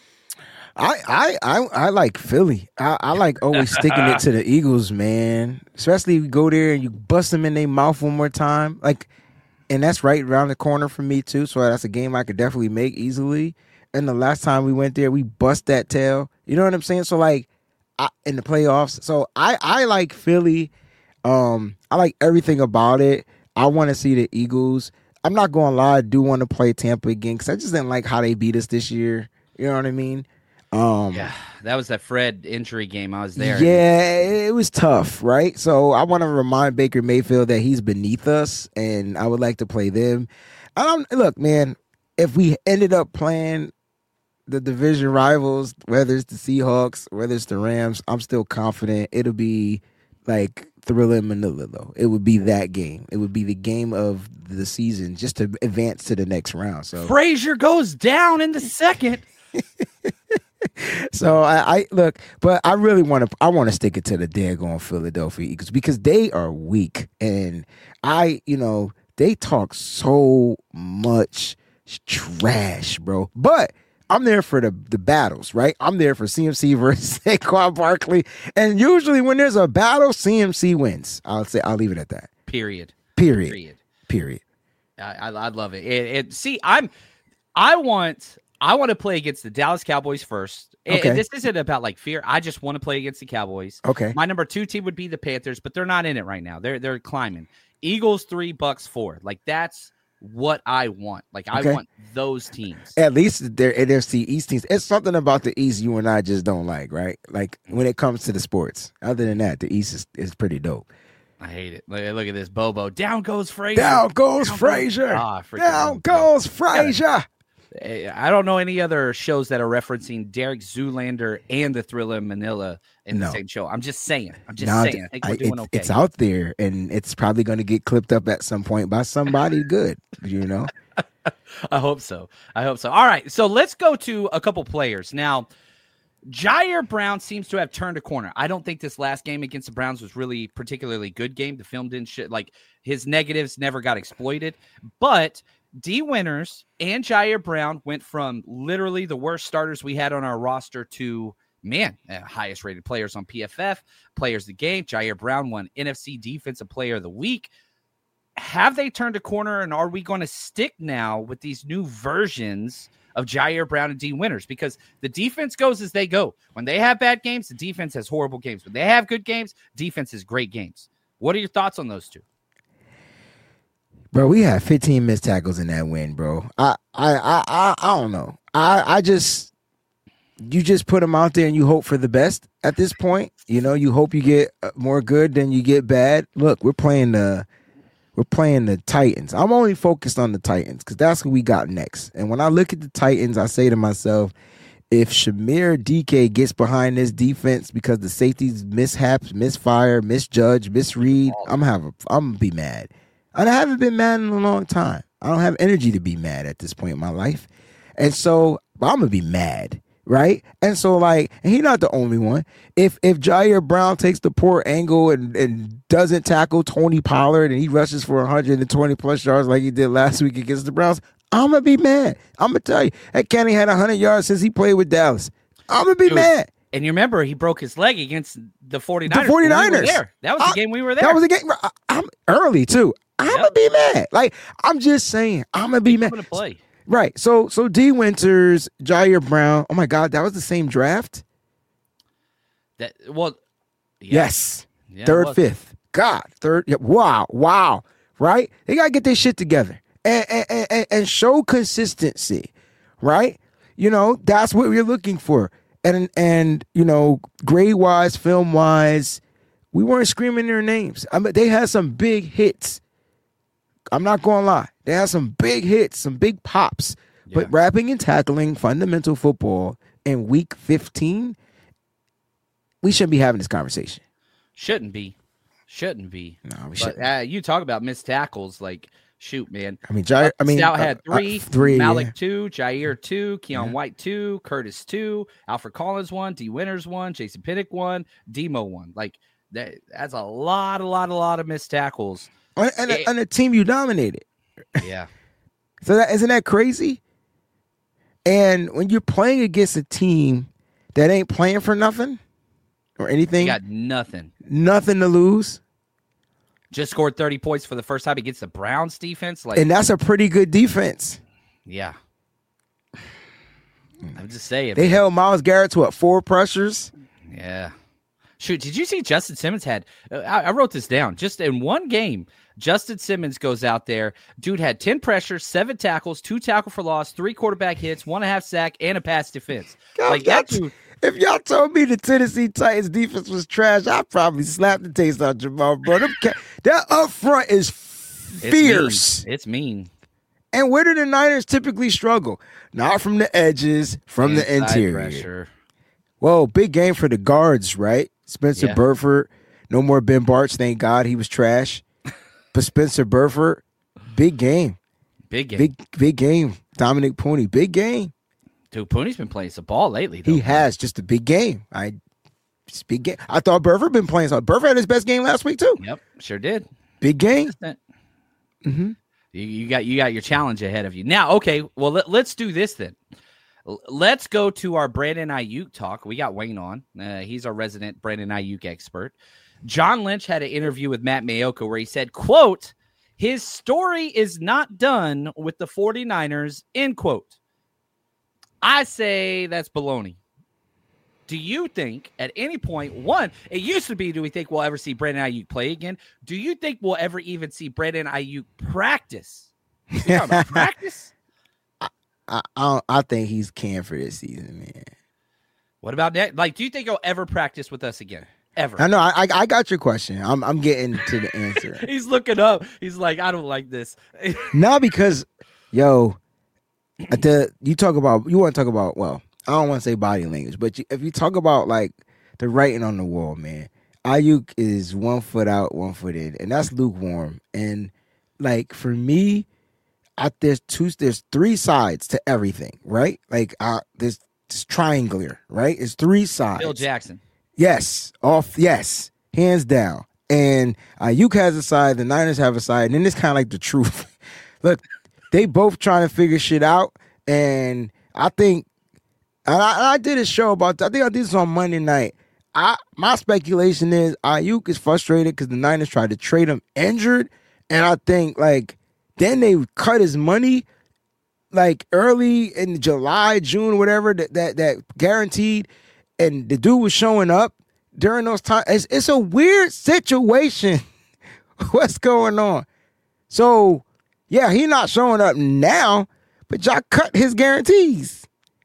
I like Philly. I like always sticking it to the Eagles, man. Especially if you go there and you bust them in their mouth one more time. Like, and that's right around the corner for me too. So that's a game I could definitely make easily. And the last time we went there, we bust that tail. You know what I'm saying? So, like, in the playoffs. So, I like Philly. I like everything about it. I want to see the Eagles. I'm not going to lie. I do want to play Tampa again because I just didn't like how they beat us this year. You know what I mean? Yeah, that was that Fred injury game. I was there. Yeah, it was tough, right? So, I want to remind Baker Mayfield that he's beneath us, and I would like to play them. Look, man, if we ended up playing the division rivals, whether it's the Seahawks, whether it's the Rams, I'm still confident it'll be like Thriller in Manila, though. It would be that game. It would be the game of the season just to advance to the next round. So Frazier goes down in the second. So I look, but I really want to stick it to the daggone Philadelphia Eagles because they are weak. And they talk so much trash, bro. But I'm there for the battles, right? I'm there for CMC versus Saquon Barkley. And usually when there's a battle, CMC wins. I'll leave it at that. Period. I love it. I want to play against the Dallas Cowboys first. Okay. And this isn't about like fear. I just want to play against the Cowboys. Okay. My number 2 team would be the Panthers, but they're not in it right now. They're climbing. Eagles 3, Bucks 4. Like that's what I want. Like I want those teams. At least they're NFC East teams. It's something about the East you and I just don't like, right? Like when it comes to the sports. Other than that, the East is pretty dope. I hate it. Look at this Bobo. Down goes Frazier. Down goes Frazier. Down goes Frazier. I don't know any other shows that are referencing Derek Zoolander and the Thriller in Manila in the same show. I'm just saying. I think we're doing okay. It's out there, and it's probably going to get clipped up at some point by somebody good, you know? I hope so. All right, so let's go to a couple players. Now, Jair Brown seems to have turned a corner. I don't think this last game against the Browns was really particularly good game. The film didn't his negatives never got exploited, but D. Winters and Jair Brown went from literally the worst starters we had on our roster to, highest rated players on PFF, players of the game. Jair Brown won NFC Defensive Player of the Week. Have they turned a corner, and are we going to stick now with these new versions of Jair Brown and D. Winters? Because the defense goes as they go. When they have bad games, the defense has horrible games. When they have good games, defense has great games. What are your thoughts on those two? Bro, we had 15 missed tackles in that win, bro. I don't know. You just put them out there and you hope for the best at this point. You know, you hope you get more good than you get bad. Look, we're playing the Titans. I'm only focused on the Titans because that's who we got next. And when I look at the Titans, I say to myself, if Shamir DK gets behind this defense because the safeties mishaps, misfire, misjudge, misread, I'm gonna be mad. And I haven't been mad in a long time. I don't have energy to be mad at this point in my life. And so I'm going to be mad, right? And so, and he's not the only one. If Jair Brown takes the poor angle and doesn't tackle Tony Pollard and he rushes for 120-plus yards like he did last week against the Browns, I'm going to be mad. I'm going to tell you, that Kenny had 100 yards since he played with Dallas. I'm going to be mad. And you remember he broke his leg against the 49ers. The 49ers. We were there. That was the game we were there. That was the game. I'm early, too. I'm going to be mad. Like, I'm just saying, I'm going to be mad. Going to play. Right. So D. Winters, Jair Brown. Oh, my God, that was the same draft? Yes. Yeah, third, fifth. God, third. Yeah, wow. Right? They got to get their shit together and show consistency. Right? You know, that's what we're looking for. And you know, grade-wise, film-wise, we weren't screaming their names. I mean, they had some big hits. I'm not going to lie. They had some big hits, some big pops. Yeah. But wrapping and tackling fundamental football in week 15, we shouldn't be having this conversation. Shouldn't be. No, we shouldn't. You talk about missed tackles, like, shoot, man. I mean, Stout had three, Malik yeah. 2, Jair 2, Keon White 2, Curtis 2, Alfred Collins 1, D. Winters 1, Jason Pinnock 1, Demo 1. Like, that's a lot of missed tackles. And a team you dominated. Yeah. So isn't that crazy? And when you're playing against a team that ain't playing for nothing or anything. You got nothing. Nothing to lose. Just scored 30 points for the first time against the Browns defense. And that's a pretty good defense. Yeah. I'm just saying. They held Myles Garrett to 4 pressures? Yeah. Shoot, did you see Justin Simmons had I wrote this down. Just in one game, Justin Simmons goes out there. Dude had 10 pressures, 7 tackles, 2 tackle for loss, 3 quarterback hits, 1.5 sack, and a pass defense. God, like that dude. If y'all told me the Tennessee Titans defense was trash, I'd probably slap the taste out Jamal, bro. That up front is fierce. It's mean. And where do the Niners typically struggle? Not from the edges, from the interior. Pressure. Whoa, big game for the guards, right? Spencer Burford. No more Ben Bartz, thank God. He was trash. But Spencer Burford, big game. Big game. Big game. Dominic Pooney, big game. Dude, Pooney's been playing some ball lately, though. He has, just a big game. Big game. I thought Burford been playing some. Burford had his best game last week, too. Yep, sure did. Big game. Mm-hmm. You got your challenge ahead of you. Now, okay, well, let's do this then. Let's go to our Brandon Ayuk talk. We got Wayne on. He's our resident Brandon Ayuk expert. John Lynch had an interview with Matt Maiocco where he said, quote, his story is not done with the 49ers, end quote. I say that's baloney. Do you think at any point, one, it used to be, do we think we'll ever see Brandon Ayuk play again? Do you think we'll ever even see Brandon Ayuk practice? You talking about practice? I think he's canned for this season, man. What about that? Like, do you think he'll ever practice with us again? Ever? I know. I got your question. I'm getting to the answer. He's looking up. He's like, I don't like this. No, because, you want to talk about, well, I don't want to say body language, but if you talk about, like, the writing on the wall, man, Ayuk is 1 foot out, 1 foot in, and that's lukewarm. And, like, for me, there's 3 sides to everything, right? Like, there's triangular, right? It's 3 sides. Bill Jackson. Yes. Hands down. And Ayuk has a side, the Niners have a side, and then it's kind of like the truth. Look, they both trying to figure shit out, and I think, I did a show about, I think I did this on Monday night. My speculation is Ayuk is frustrated because the Niners tried to trade him injured, and I think, like, then they cut his money, like, early in July, June, whatever, that guaranteed, and the dude was showing up during those times. It's a weird situation. What's going on? So, yeah, he not showing up now, but y'all cut his guarantees.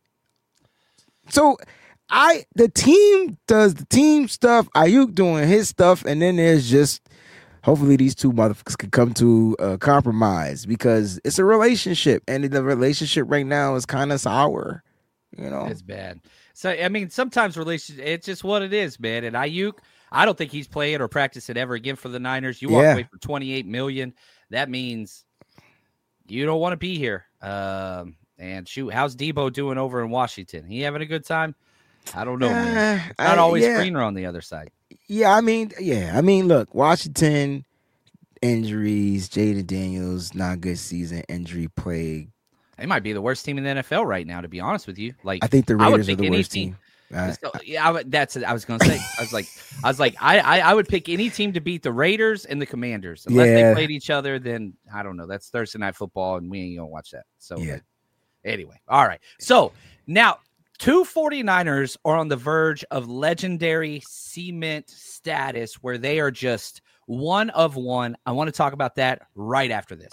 So, the team does the team stuff, Ayuk doing his stuff, and then there's just, hopefully these two motherfuckers can come to a compromise because it's a relationship, and the relationship right now is kind of sour, It's bad. So, I mean, sometimes it's just what it is, man. And Ayuk, I don't think he's playing or practicing ever again for the Niners. You walk away for $28 million. That means you don't want to be here. And shoot, how's Debo doing over in Washington? He having a good time? I don't know, man. It's not always greener on the other side. I mean, look, Washington injuries, Jaden Daniels, not good season, injury plague. They might be the worst team in the NFL right now, to be honest with you. Like, I think the I would Raiders are pick the any worst team. team. So, yeah, I was going to say, I would pick any team to beat the Raiders and the Commanders. Unless they played each other, then I don't know. That's Thursday Night Football, and we ain't going to watch that. So, anyway. All right. So, now, 2 49ers are on the verge of legendary cement status where they are just one of one. I want to talk about that right after this.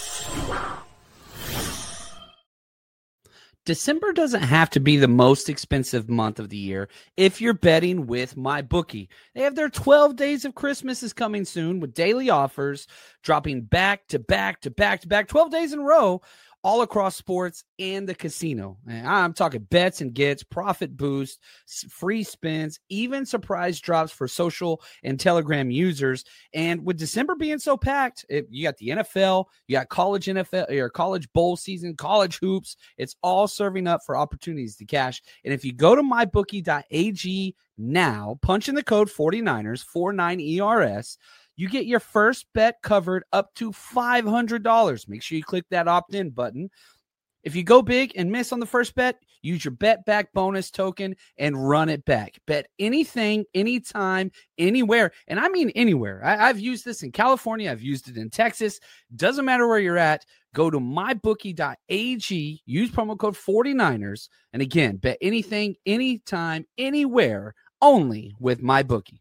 December doesn't have to be the most expensive month of the year if you're betting with MyBookie. They have their 12 Days of Christmas is coming soon with daily offers dropping back to back to back to back 12 days in a row all across sports and the casino. And I'm talking bets and gets, profit boost, free spins, even surprise drops for social and Telegram users. And with December being so packed, you got the NFL, you got college NFL or college bowl season, college hoops. It's all serving up for opportunities to cash. And if you go to mybookie.ag now, punch in the code 49ers, 49ERS, you get your first bet covered up to $500. Make sure you click that opt-in button. If you go big and miss on the first bet, use your bet back bonus token and run it back. Bet anything, anytime, anywhere. And I mean anywhere. I've used this in California. I've used it in Texas. Doesn't matter where you're at. Go to mybookie.ag. Use promo code 49ers. And again, bet anything, anytime, anywhere, only with MyBookie.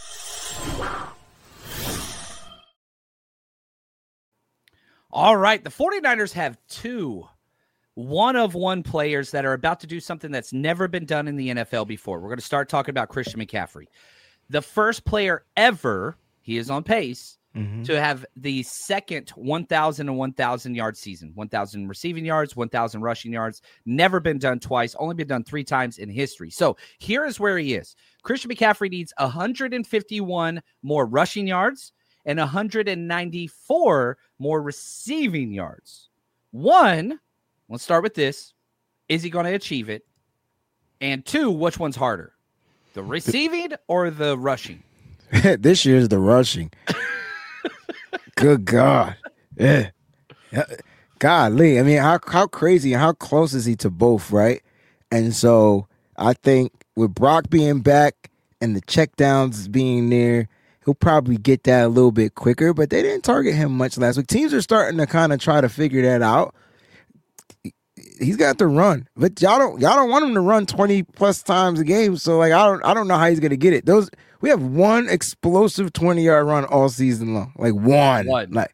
All right, the 49ers have 2 one-of-one players that are about to do something that's never been done in the NFL before. We're going to start talking about Christian McCaffrey. The first player ever, he is on pace, to have the second 1,000 and 1,000-yard season. 1,000 receiving yards, 1,000 rushing yards. Never been done twice, only been done 3 times in history. So here is where he is. Christian McCaffrey needs 151 more rushing yards and 194 more receiving yards. One, let's start with this. Is he going to achieve it? And 2, which one's harder? The receiving or the rushing? This year's the rushing. Good God. Yeah. Golly. I mean, how crazy and how close is he to both, right? And so I think with Brock being back and the checkdowns being there, he'll probably get that a little bit quicker, but they didn't target him much last week. Teams are starting to kind of try to figure that out. He's got to run, but y'all don't want him to run 20 plus times a game. So like I don't know how he's gonna get it. We have one explosive 20-yard run all season long, like one.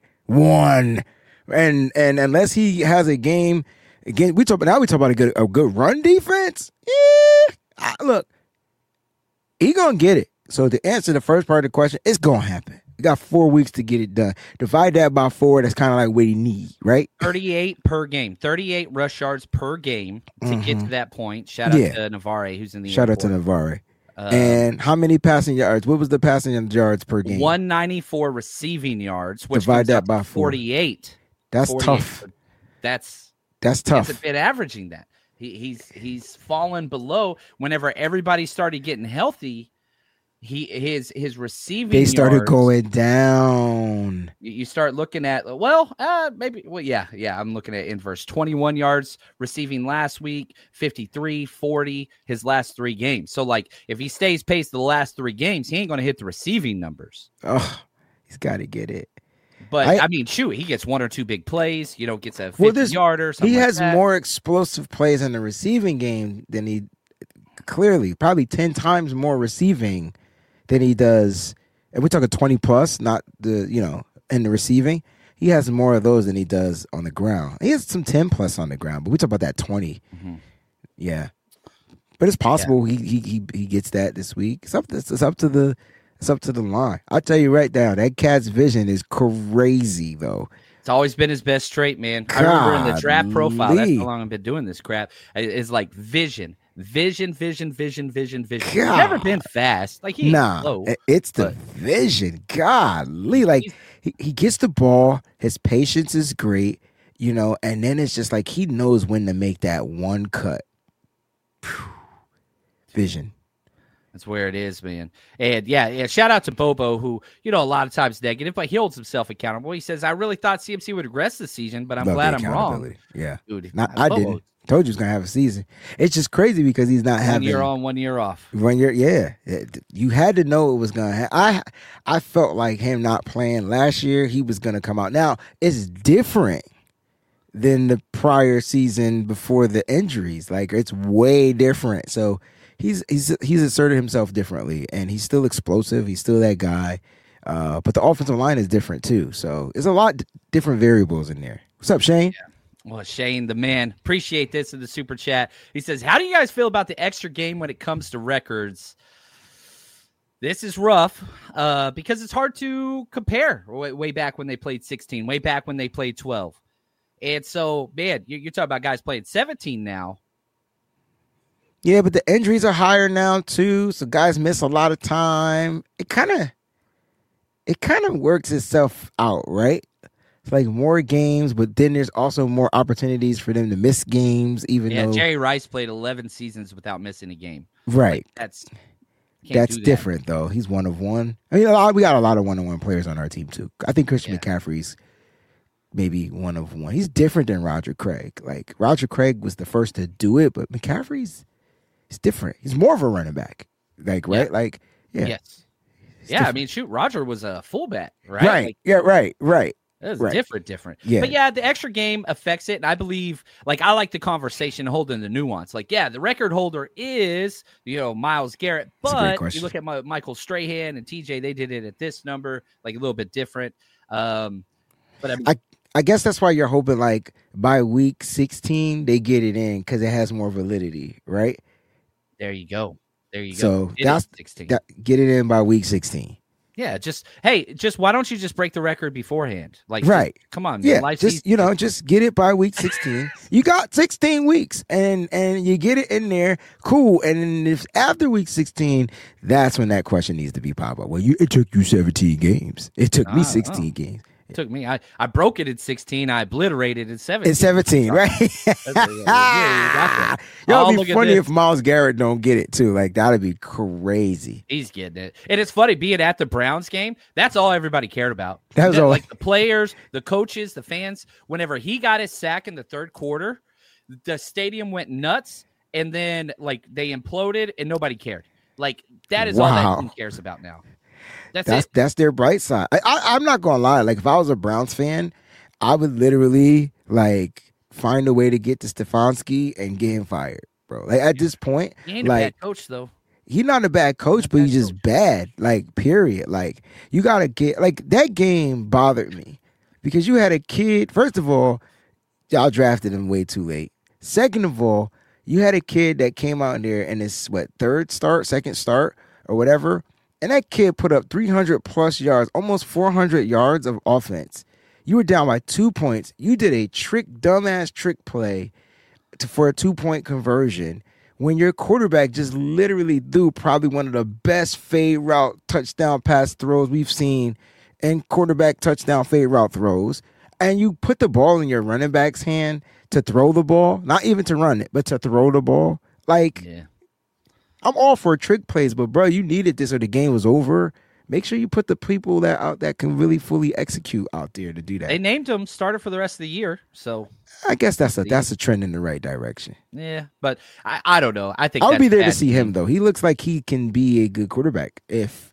And unless he has a game again, we talk about a good run defense. Yeah, look, he gonna get it. So to answer the first part of the question, it's going to happen. You got 4 weeks to get it done. Divide that by 4. That's kind of like what you need, right? 38 per game. 38 rush yards per game to get to that point. Shout out to Navarre, who's in the Shout out to Navarre. And how many passing yards? What was the passing yards per game? 194 receiving yards, which divide that by 48. That's 48. Tough. That's tough. That's a bit averaging that. He's fallen below whenever everybody started getting healthy. His receiving they started yards, going down. You start looking at I'm looking at inverse. 21 yards receiving last week, 53, 40 his last 3 games. So like if he stays pace the last 3 games, he ain't going to hit the receiving numbers. Oh, he's got to get it. But I mean, shoot, he gets 1 or 2 big plays. Gets a 50-yarder. He has more explosive plays in the receiving game than he clearly probably 10 times more receiving than he does, and we're talking 20 plus, not the, in the receiving. He has more of those than he does on the ground. He has some 10 plus on the ground, but we talk about that 20. Mm-hmm. Yeah. But it's possible he gets that this week. It's up to the line. I'll tell you right now, that cat's vision is crazy though. It's always been his best trait, man. I remember in the draft profile, that's how long I've been doing this crap. It's like vision. Vision. He's never been fast. Like slow, it's the vision. Golly, like he gets the ball. His patience is great, and then it's just like he knows when to make that one cut. Vision. That's where it is, man. And yeah, shout out to Bobo, who, a lot of times negative, but he holds himself accountable. He says, I really thought CMC would regress this season, but I'm glad I'm wrong. Yeah. Dude, I didn't. Told you he's going to have a season. It's just crazy because he's not having 1 year on, 1 year off. 1 year, yeah. You had to know it was going to happen. I felt like him not playing last year, he was going to come out. Now, it's different than the prior season before the injuries. Like, it's way different. So, he's asserted himself differently, and he's still explosive. He's still that guy. But the offensive line is different too. So there's a lot different variables in there. What's up, Shane? Yeah. Well, Shane, the man, appreciate this in the super chat. He says, how do you guys feel about the extra game when it comes to records? This is rough because it's hard to compare way back when they played 16, way back when they played 12. And so, man, you're talking about guys playing 17 now. Yeah, but the injuries are higher now too, so guys miss a lot of time. It kind of works itself out, right? It's like more games, but then there's also more opportunities for them to miss games. Even though Jerry Rice played 11 seasons without missing a game, right? Like, that's different though. He's one of one. I mean, we got a lot of one-on-one players on our team too. I think Christian McCaffrey's maybe one of one. He's different than Roger Craig. Like Roger Craig was the first to do it, but McCaffrey's. It's different. He's more of a running back. Like, right? Yeah. Like, yeah. Yes. Yeah, I mean, shoot, Roger was a fullback, right? Right. Like, yeah, right. It was different. Yeah. But yeah, the extra game affects it. And I believe, I like the conversation holding the nuance. Like, yeah, the record holder is, Myles Garrett. But you look at Michael Strahan and TJ, they did it at this number, like a little bit different. But I mean, I guess that's why you're hoping, like, by week 16, they get it in because it has more validity, right? There you go. So that's 16. Get it in by week 16. Yeah, just why don't you just break the record beforehand? Like, right? Come on, yeah. Just get it by week 16. You got 16 weeks, and you get it in there, cool. And then if after week 16, that's when that question needs to be popped up. Well, it took you 17 games. It took me 16 games. It took me. I broke it at 16. I obliterated it at 17. It's 17, right? It'll be funny if Myles Garrett don't get it too. Like, that'd be crazy. He's getting it. And it's funny, being at the Browns game, that's all everybody cared about. That was all. Like, the players, the coaches, the fans. Whenever he got his sack in the third quarter, the stadium went nuts, and then, like, they imploded, and nobody cared. Like, that is all that team cares about now. That's their bright side. I'm not gonna lie. Like, if I was a Browns fan, I would literally find a way to get to Stefanski and get him fired, bro. Like, at this point, he ain't a bad coach though. He's not a bad coach, but he's just bad. Like, period. Like, you gotta get that game bothered me because you had a kid. First of all, y'all drafted him way too late. Second of all, you had a kid that came out in there and it's second start or whatever. And that kid put up 300 plus yards, almost 400 yards of offense. You were down by 2 points. You did a dumbass trick play for a 2-point conversion when your quarterback just literally threw probably one of the best fade route touchdown pass throws we've seen in quarterback touchdown fade route throws. And you put the ball in your running back's hand to throw the ball, not even to run it, but to throw the ball. Yeah. I'm all for trick plays, but bro, you needed this or the game was over. Make sure you put the people that can really fully execute out there to do that. They named him starter for the rest of the year, so I guess that's a trend in the right direction. Yeah, but I don't know. I think I'll be there to see him though. He looks like he can be a good quarterback if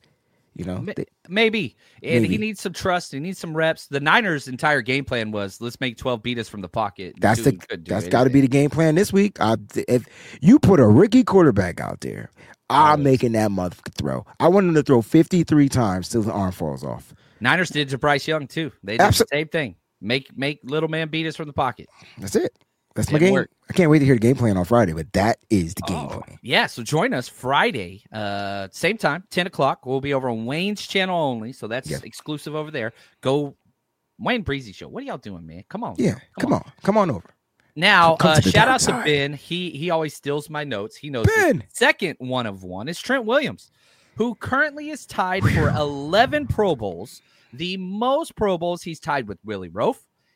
maybe. And he needs some trust. He needs some reps. The Niners' entire game plan was let's make 12 beat us from the pocket. That's got to be the game plan this week. If you put a rookie quarterback out there, I'm making that motherfucker throw. I want him to throw 53 times till the arm falls off. Niners did to Bryce Young too. They did the same thing. Make little man beat us from the pocket. That's it. That's my game. Work. I can't wait to hear the game plan on Friday, but that is the game plan. Yeah, so join us Friday, same time, 10 o'clock. We'll be over on Wayne's channel only, so that's exclusive over there. Go Wayne Breezy Show. What are y'all doing, man? Come on. Yeah, come on over. Now, shout out to Ben. He always steals my notes. He knows Ben. Second one of one is Trent Williams, who currently is tied for 11 Pro Bowls. The most Pro Bowls he's tied with Willie Roaf.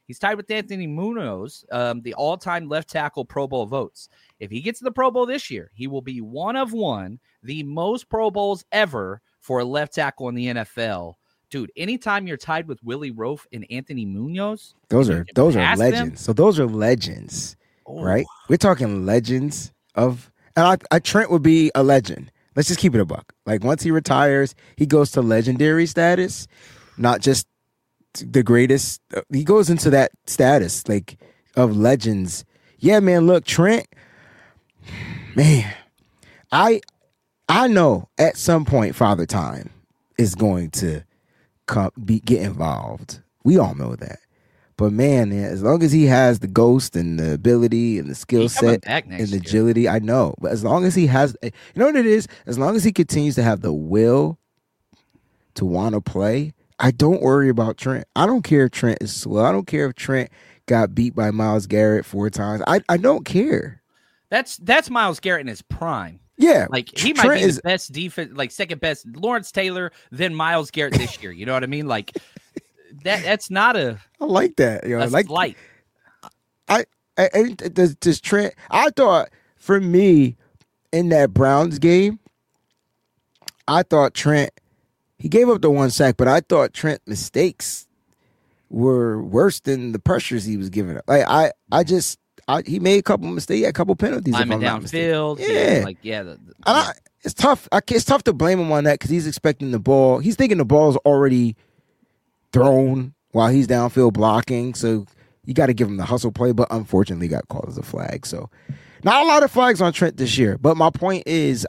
He's tied with Anthony Munoz, the all-time left tackle Pro Bowl votes. If he gets to the Pro Bowl this year, he will be one of the most Pro Bowls ever for a left tackle in the NFL. Dude, anytime you're tied with Willie Roaf and Anthony Munoz, those are legends. So those are legends, right? We're talking legends of, and Trent would be a legend. Let's just keep it a buck. Like once he retires, he goes to legendary status, not just the greatest. He goes into that status like of legends. Yeah, man. Look, Trent, man, I know at some point Father Time is going to get involved. We all know that. But man, as long as he has the ghost and the ability and the skill set and the agility, I know. But as long as he has, you know what it is? As long as he continues to have the will to want to play, I don't worry about Trent. I don't care if Trent is slow. I don't care if Trent got beat by Myles Garrett 4 times. I don't care. That's Myles Garrett in his prime. Yeah, like he might be the best defense, like second best, Lawrence Taylor, then Myles Garrett this year. You know what I mean? Like that's not a. I like that. You know, like slight. Does Trent? I thought for me in that Browns game, I thought Trent. He gave up the 1 sack, but I thought Trent mistakes were worse than the pressures he was giving up. Like he made a couple mistakes, he had a couple penalties. Lineman downfield, it's tough. It's tough to blame him on that because he's expecting the ball. He's thinking the ball's already thrown while he's downfield blocking. So you got to give him the hustle play. But unfortunately, got called as a flag. So not a lot of flags on Trent this year. But my point is,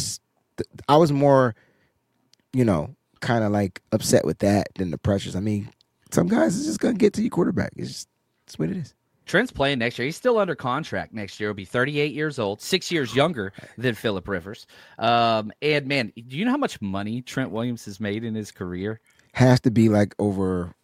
I was more, kind of like upset with that than the pressures. I mean, some guys is just gonna get to your quarterback. It's what it is. Trent's playing next year. He's still under contract next year. He'll be 38 years old, 6 years younger than Phillip Rivers. And, man, do you know how much money Trent Williams has made in his career? Has to be like over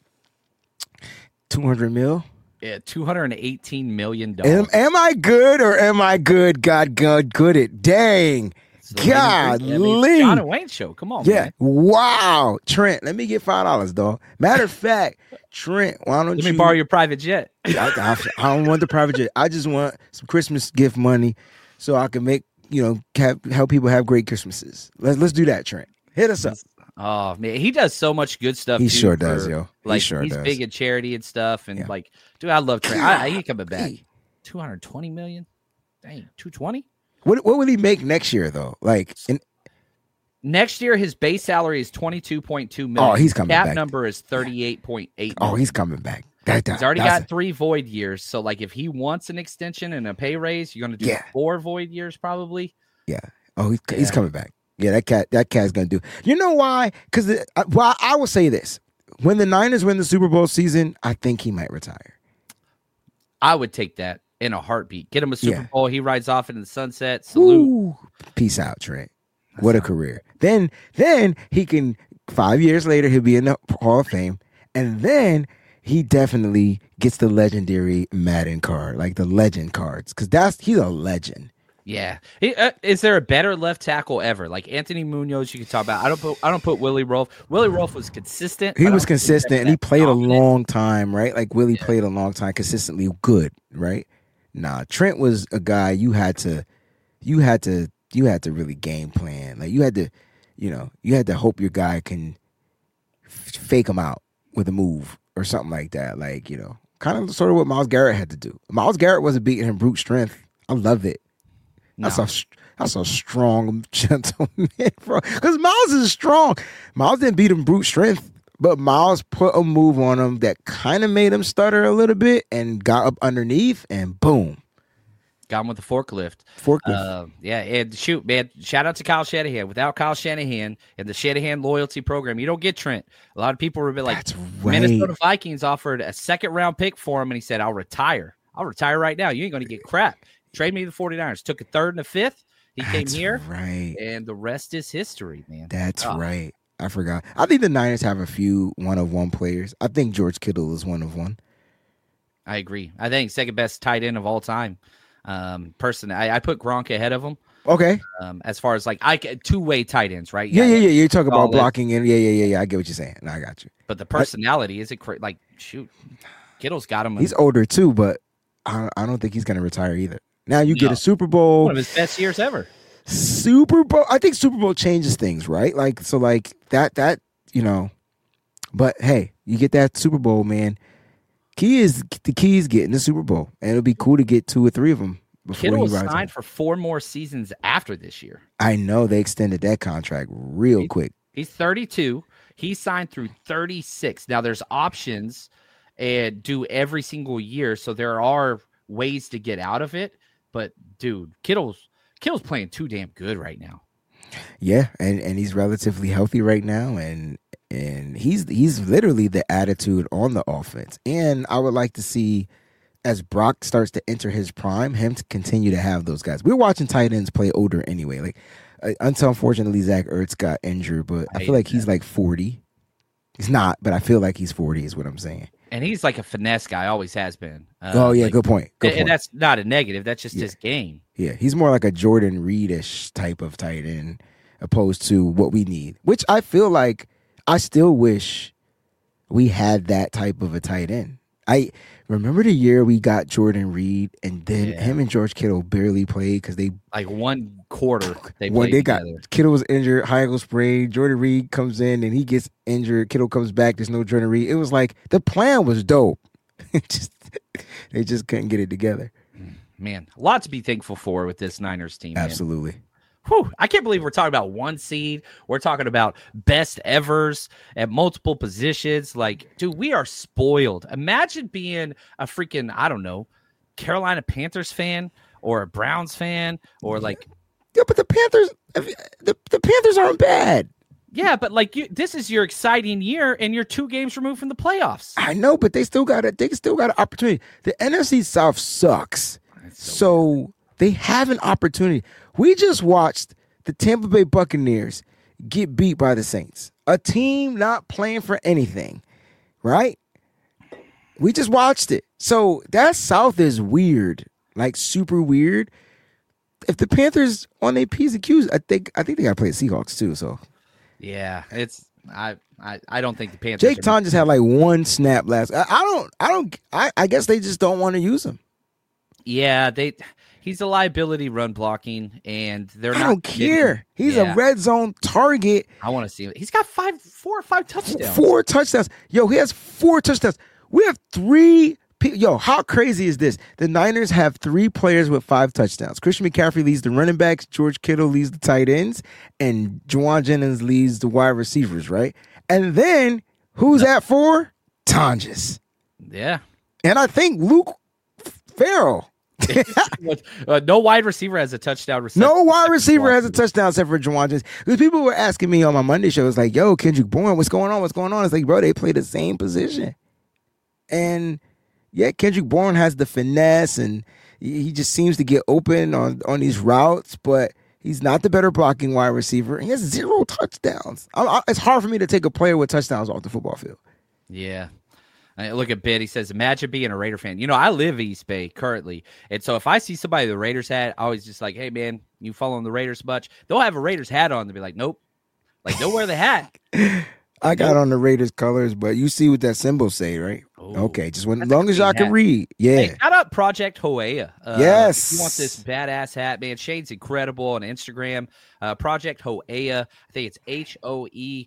$200 million. Yeah, $218 million. Am I good or am I good? God it. Dang. God, John and Wayne show. Come on, man. Wow. Trent, let me get $5, dog. Matter of fact, Trent, why don't you... Let me borrow your private jet. I don't want the private jet. I just want some Christmas gift money so I can make, help people have great Christmases. Let's do that, Trent. Hit us up. Oh, man. He does so much good stuff. He sure does, yo. He's big in charity and stuff. And, dude, I love Trent. He coming back. $220 million? Dang, $220? What will he make next year though? Next year, his base salary is $22.2 million. Oh, he's coming back. Cap number is $38.8 million. Oh, he's coming back. He's already got 3 void years. So, if he wants an extension and a pay raise, you're going to do 4 void years probably. Yeah. Oh, he's coming back. Yeah, that cat's going to do. You know why? Because I will say this: when the Niners win the Super Bowl season, I think he might retire. I would take that in a heartbeat. Get him a Super Bowl. He rides off into the sunset. Salute. Ooh, peace out, Trent. What a career. Then he can, 5 years later, he'll be in the Hall of Fame. And then he definitely gets the legendary Madden card, like the legend cards. Because he's a legend. Yeah. Is there a better left tackle ever? Like Anthony Munoz, you can talk about. I don't put Willie Roaf. Willie Roaf was consistent. He was consistent, and he played a long time, right? Like Willie played a long time, consistently good, right? Nah, Trent was a guy you had to really game plan. Like you had to hope your guy can fake him out with a move or something like that. Like, kind of sort of what Myles Garrett had to do. Myles Garrett wasn't beating him brute strength. I love it. No. That's a strong gentleman, bro. Because Myles is strong. Myles didn't beat him brute strength, but Myles put a move on him that kind of made him stutter a little bit and got up underneath and boom. Got him with the forklift. And shoot, man, shout out to Kyle Shanahan. Without Kyle Shanahan and the Shanahan loyalty program, you don't get Trent. A lot of people were like, that's right. Minnesota Vikings offered a 2nd-round pick for him, and he said, I'll retire right now. You ain't going to get crap. Trade me to the 49ers. Took a 3rd and a 5th. He came here. Right. And the rest is history, man. That's right. I forgot. I think the Niners have a few one-of-one players. I think George Kittle is one of one. I agree. I think 2nd best tight end of all time. Personally, I put Gronk ahead of him. Okay. As far as two-way tight ends, right? Yeah. You talk about blocking and yeah. I get what you're saying. No, I got you. But the personality is it shoot. Kittle's got him. He's older too, but I don't think he's going to retire either. Now you get a Super Bowl. One of his best years ever. Super Bowl. I think Super Bowl changes things, right? Like that, But hey, you get that Super Bowl, man. The key is getting the Super Bowl, and it'll be cool to get 2 or 3 of them before Kittle he was rides signed for 4 more seasons after this year. I know they extended that contract real quick. He's 32. He signed through 36. Now there's options and due every single year, so there are ways to get out of it. But dude, Kittle's playing too damn good right now. Yeah, and he's relatively healthy right now, and he's literally the attitude on the offense. And I would like to see, as Brock starts to enter his prime, him to continue to have those guys. We're watching tight ends play older anyway. Like until unfortunately Zach Ertz got injured, but I feel like he's like 40. He's not, but I feel like he's 40 is what I'm saying. And he's like a finesse guy, always has been. Good point. And that's not a negative. That's just his game. Yeah, he's more like a Jordan Reed-ish type of tight end opposed to what we need, which I feel like I still wish we had that type of a tight end. I remember the year we got Jordan Reed, and then him and George Kittle barely played because they like one quarter they when played they together. got Kittle was injured, high ankle sprain. Jordan Reed comes in and he gets injured. Kittle comes back. There's no Jordan Reed. It was like the plan was dope. They just couldn't get it together. Man, a lot to be thankful for with this Niners team. Absolutely. Man. Whew, I can't believe we're talking about 1 seed. We're talking about best evers at multiple positions. Like, dude, we are spoiled. Imagine being a freaking, I don't know, Carolina Panthers fan or a Browns fan or like. Yeah, but the Panthers aren't bad. Yeah, but like this is your exciting year, and you're 2 games removed from the playoffs. I know, but they still got an opportunity. The NFC South sucks, so they have an opportunity. We just watched the Tampa Bay Buccaneers get beat by the Saints, a team not playing for anything, right? We just watched it. So that South is weird, like super weird. If the Panthers on their P's and Q's, I think they got to play the Seahawks too. So yeah, it's I don't think the Panthers. Jake Ton just had like 1 snap last. I guess they just don't want to use him. Yeah, he's a liability run blocking, and they're not. I don't care. He's a red zone target. I want to see it. He's got 4 or 5 touchdowns. 4 touchdowns. Yo, he has 4 touchdowns. We have 3. Yo, how crazy is this? The Niners have 3 players with 5 touchdowns. Christian McCaffrey leads the running backs. George Kittle leads the tight ends. And Juwan Jennings leads the wide receivers, right? And then, who's at 4? Tonjes. Yeah. And I think Luke Farrell. No wide receiver has a touchdown. No wide receiver has a touchdown except for Juwan Jennings. Because people were asking me on my Monday show, it's like, yo, Kendrick Bourne, what's going on? What's going on? It's like, bro, they play the same position. And yeah, Kendrick Bourne has the finesse, and he just seems to get open on these routes, but he's not the better blocking wide receiver. He has 0 touchdowns. It's hard for me to take a player with touchdowns off the football field. Yeah. Look at Ben. He says, imagine being a Raider fan. You know, I live East Bay currently. And so if I see somebody with a Raiders hat, I always just like, hey, man, you following the Raiders much? They'll have a Raiders hat on. They'll be like, nope. Like, they'll wear the hat. I got on the Raiders colors, but you see what that symbol say, right? Ooh, okay, just as long as y'all can read. Yeah. Hey, shout out Project Hoea. Yes. If you want this badass hat, man, Shane's incredible on Instagram. Project Hoea. I think it's HOE',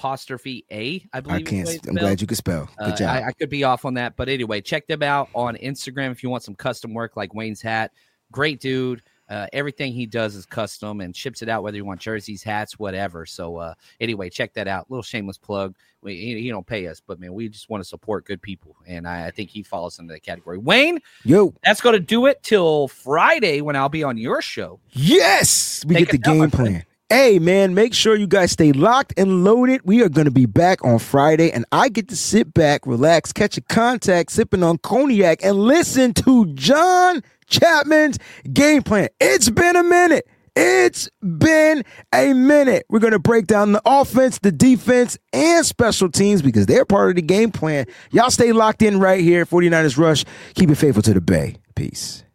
I believe. I'm glad you could spell. Good job. I could be off on that. But anyway, check them out on Instagram if you want some custom work like Wayne's hat. Great dude. Everything he does is custom and ships it out, whether you want jerseys, hats, whatever. So anyway, check that out. Little shameless plug. He don't pay us, but man, we just want to support good people. And I think he falls into that category. Wayne, that's going to do it till Friday when I'll be on your show. Yes, we get the game plan. Hey, man, make sure you guys stay locked and loaded. We are going to be back on Friday, and I get to sit back, relax, catch a contact, sipping on cognac, and listen to John Chapman's game plan. It's been a minute. We're going to break down the offense, the defense, and special teams because they're part of the game plan. Y'all stay locked in right here. 49ers Rush. Keep it faithful to the Bay. Peace.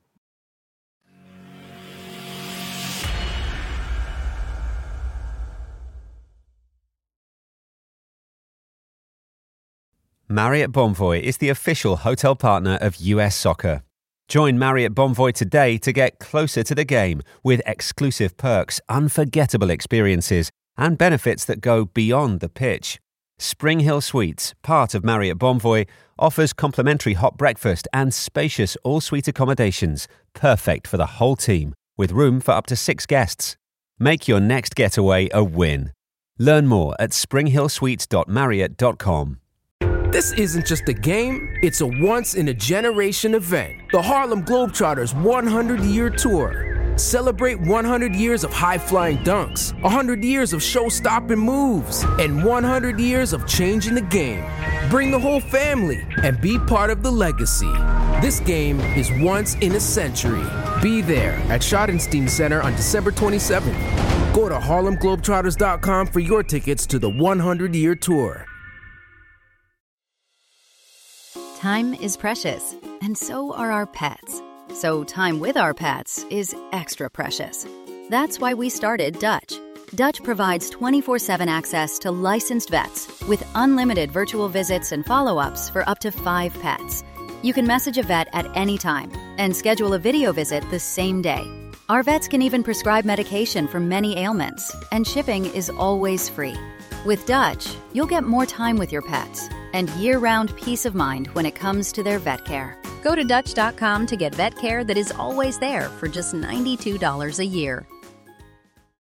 Marriott Bonvoy is the official hotel partner of US Soccer. Join Marriott Bonvoy today to get closer to the game with exclusive perks, unforgettable experiences, and benefits that go beyond the pitch. Spring Hill Suites, part of Marriott Bonvoy, offers complimentary hot breakfast and spacious all-suite accommodations, perfect for the whole team, with room for up to 6 guests. Make your next getaway a win. Learn more at springhillsuites.marriott.com. This isn't just a game, it's a once-in-a-generation event. The Harlem Globetrotters 100-year tour. Celebrate 100 years of high-flying dunks, 100 years of show-stopping moves, and 100 years of changing the game. Bring the whole family and be part of the legacy. This game is once in a century. Be there at Schottenstein Center on December 27th. Go to HarlemGlobetrotters.com for your tickets to the 100-year tour. Time is precious, and so are our pets. So time with our pets is extra precious. That's why we started Dutch. Dutch provides 24/7 access to licensed vets with unlimited virtual visits and follow-ups for up to 5 pets. You can message a vet at any time and schedule a video visit the same day. Our vets can even prescribe medication for many ailments, and shipping is always free. With Dutch, you'll get more time with your pets and year-round peace of mind when it comes to their vet care. Go to Dutch.com to get vet care that is always there for just $92 a year.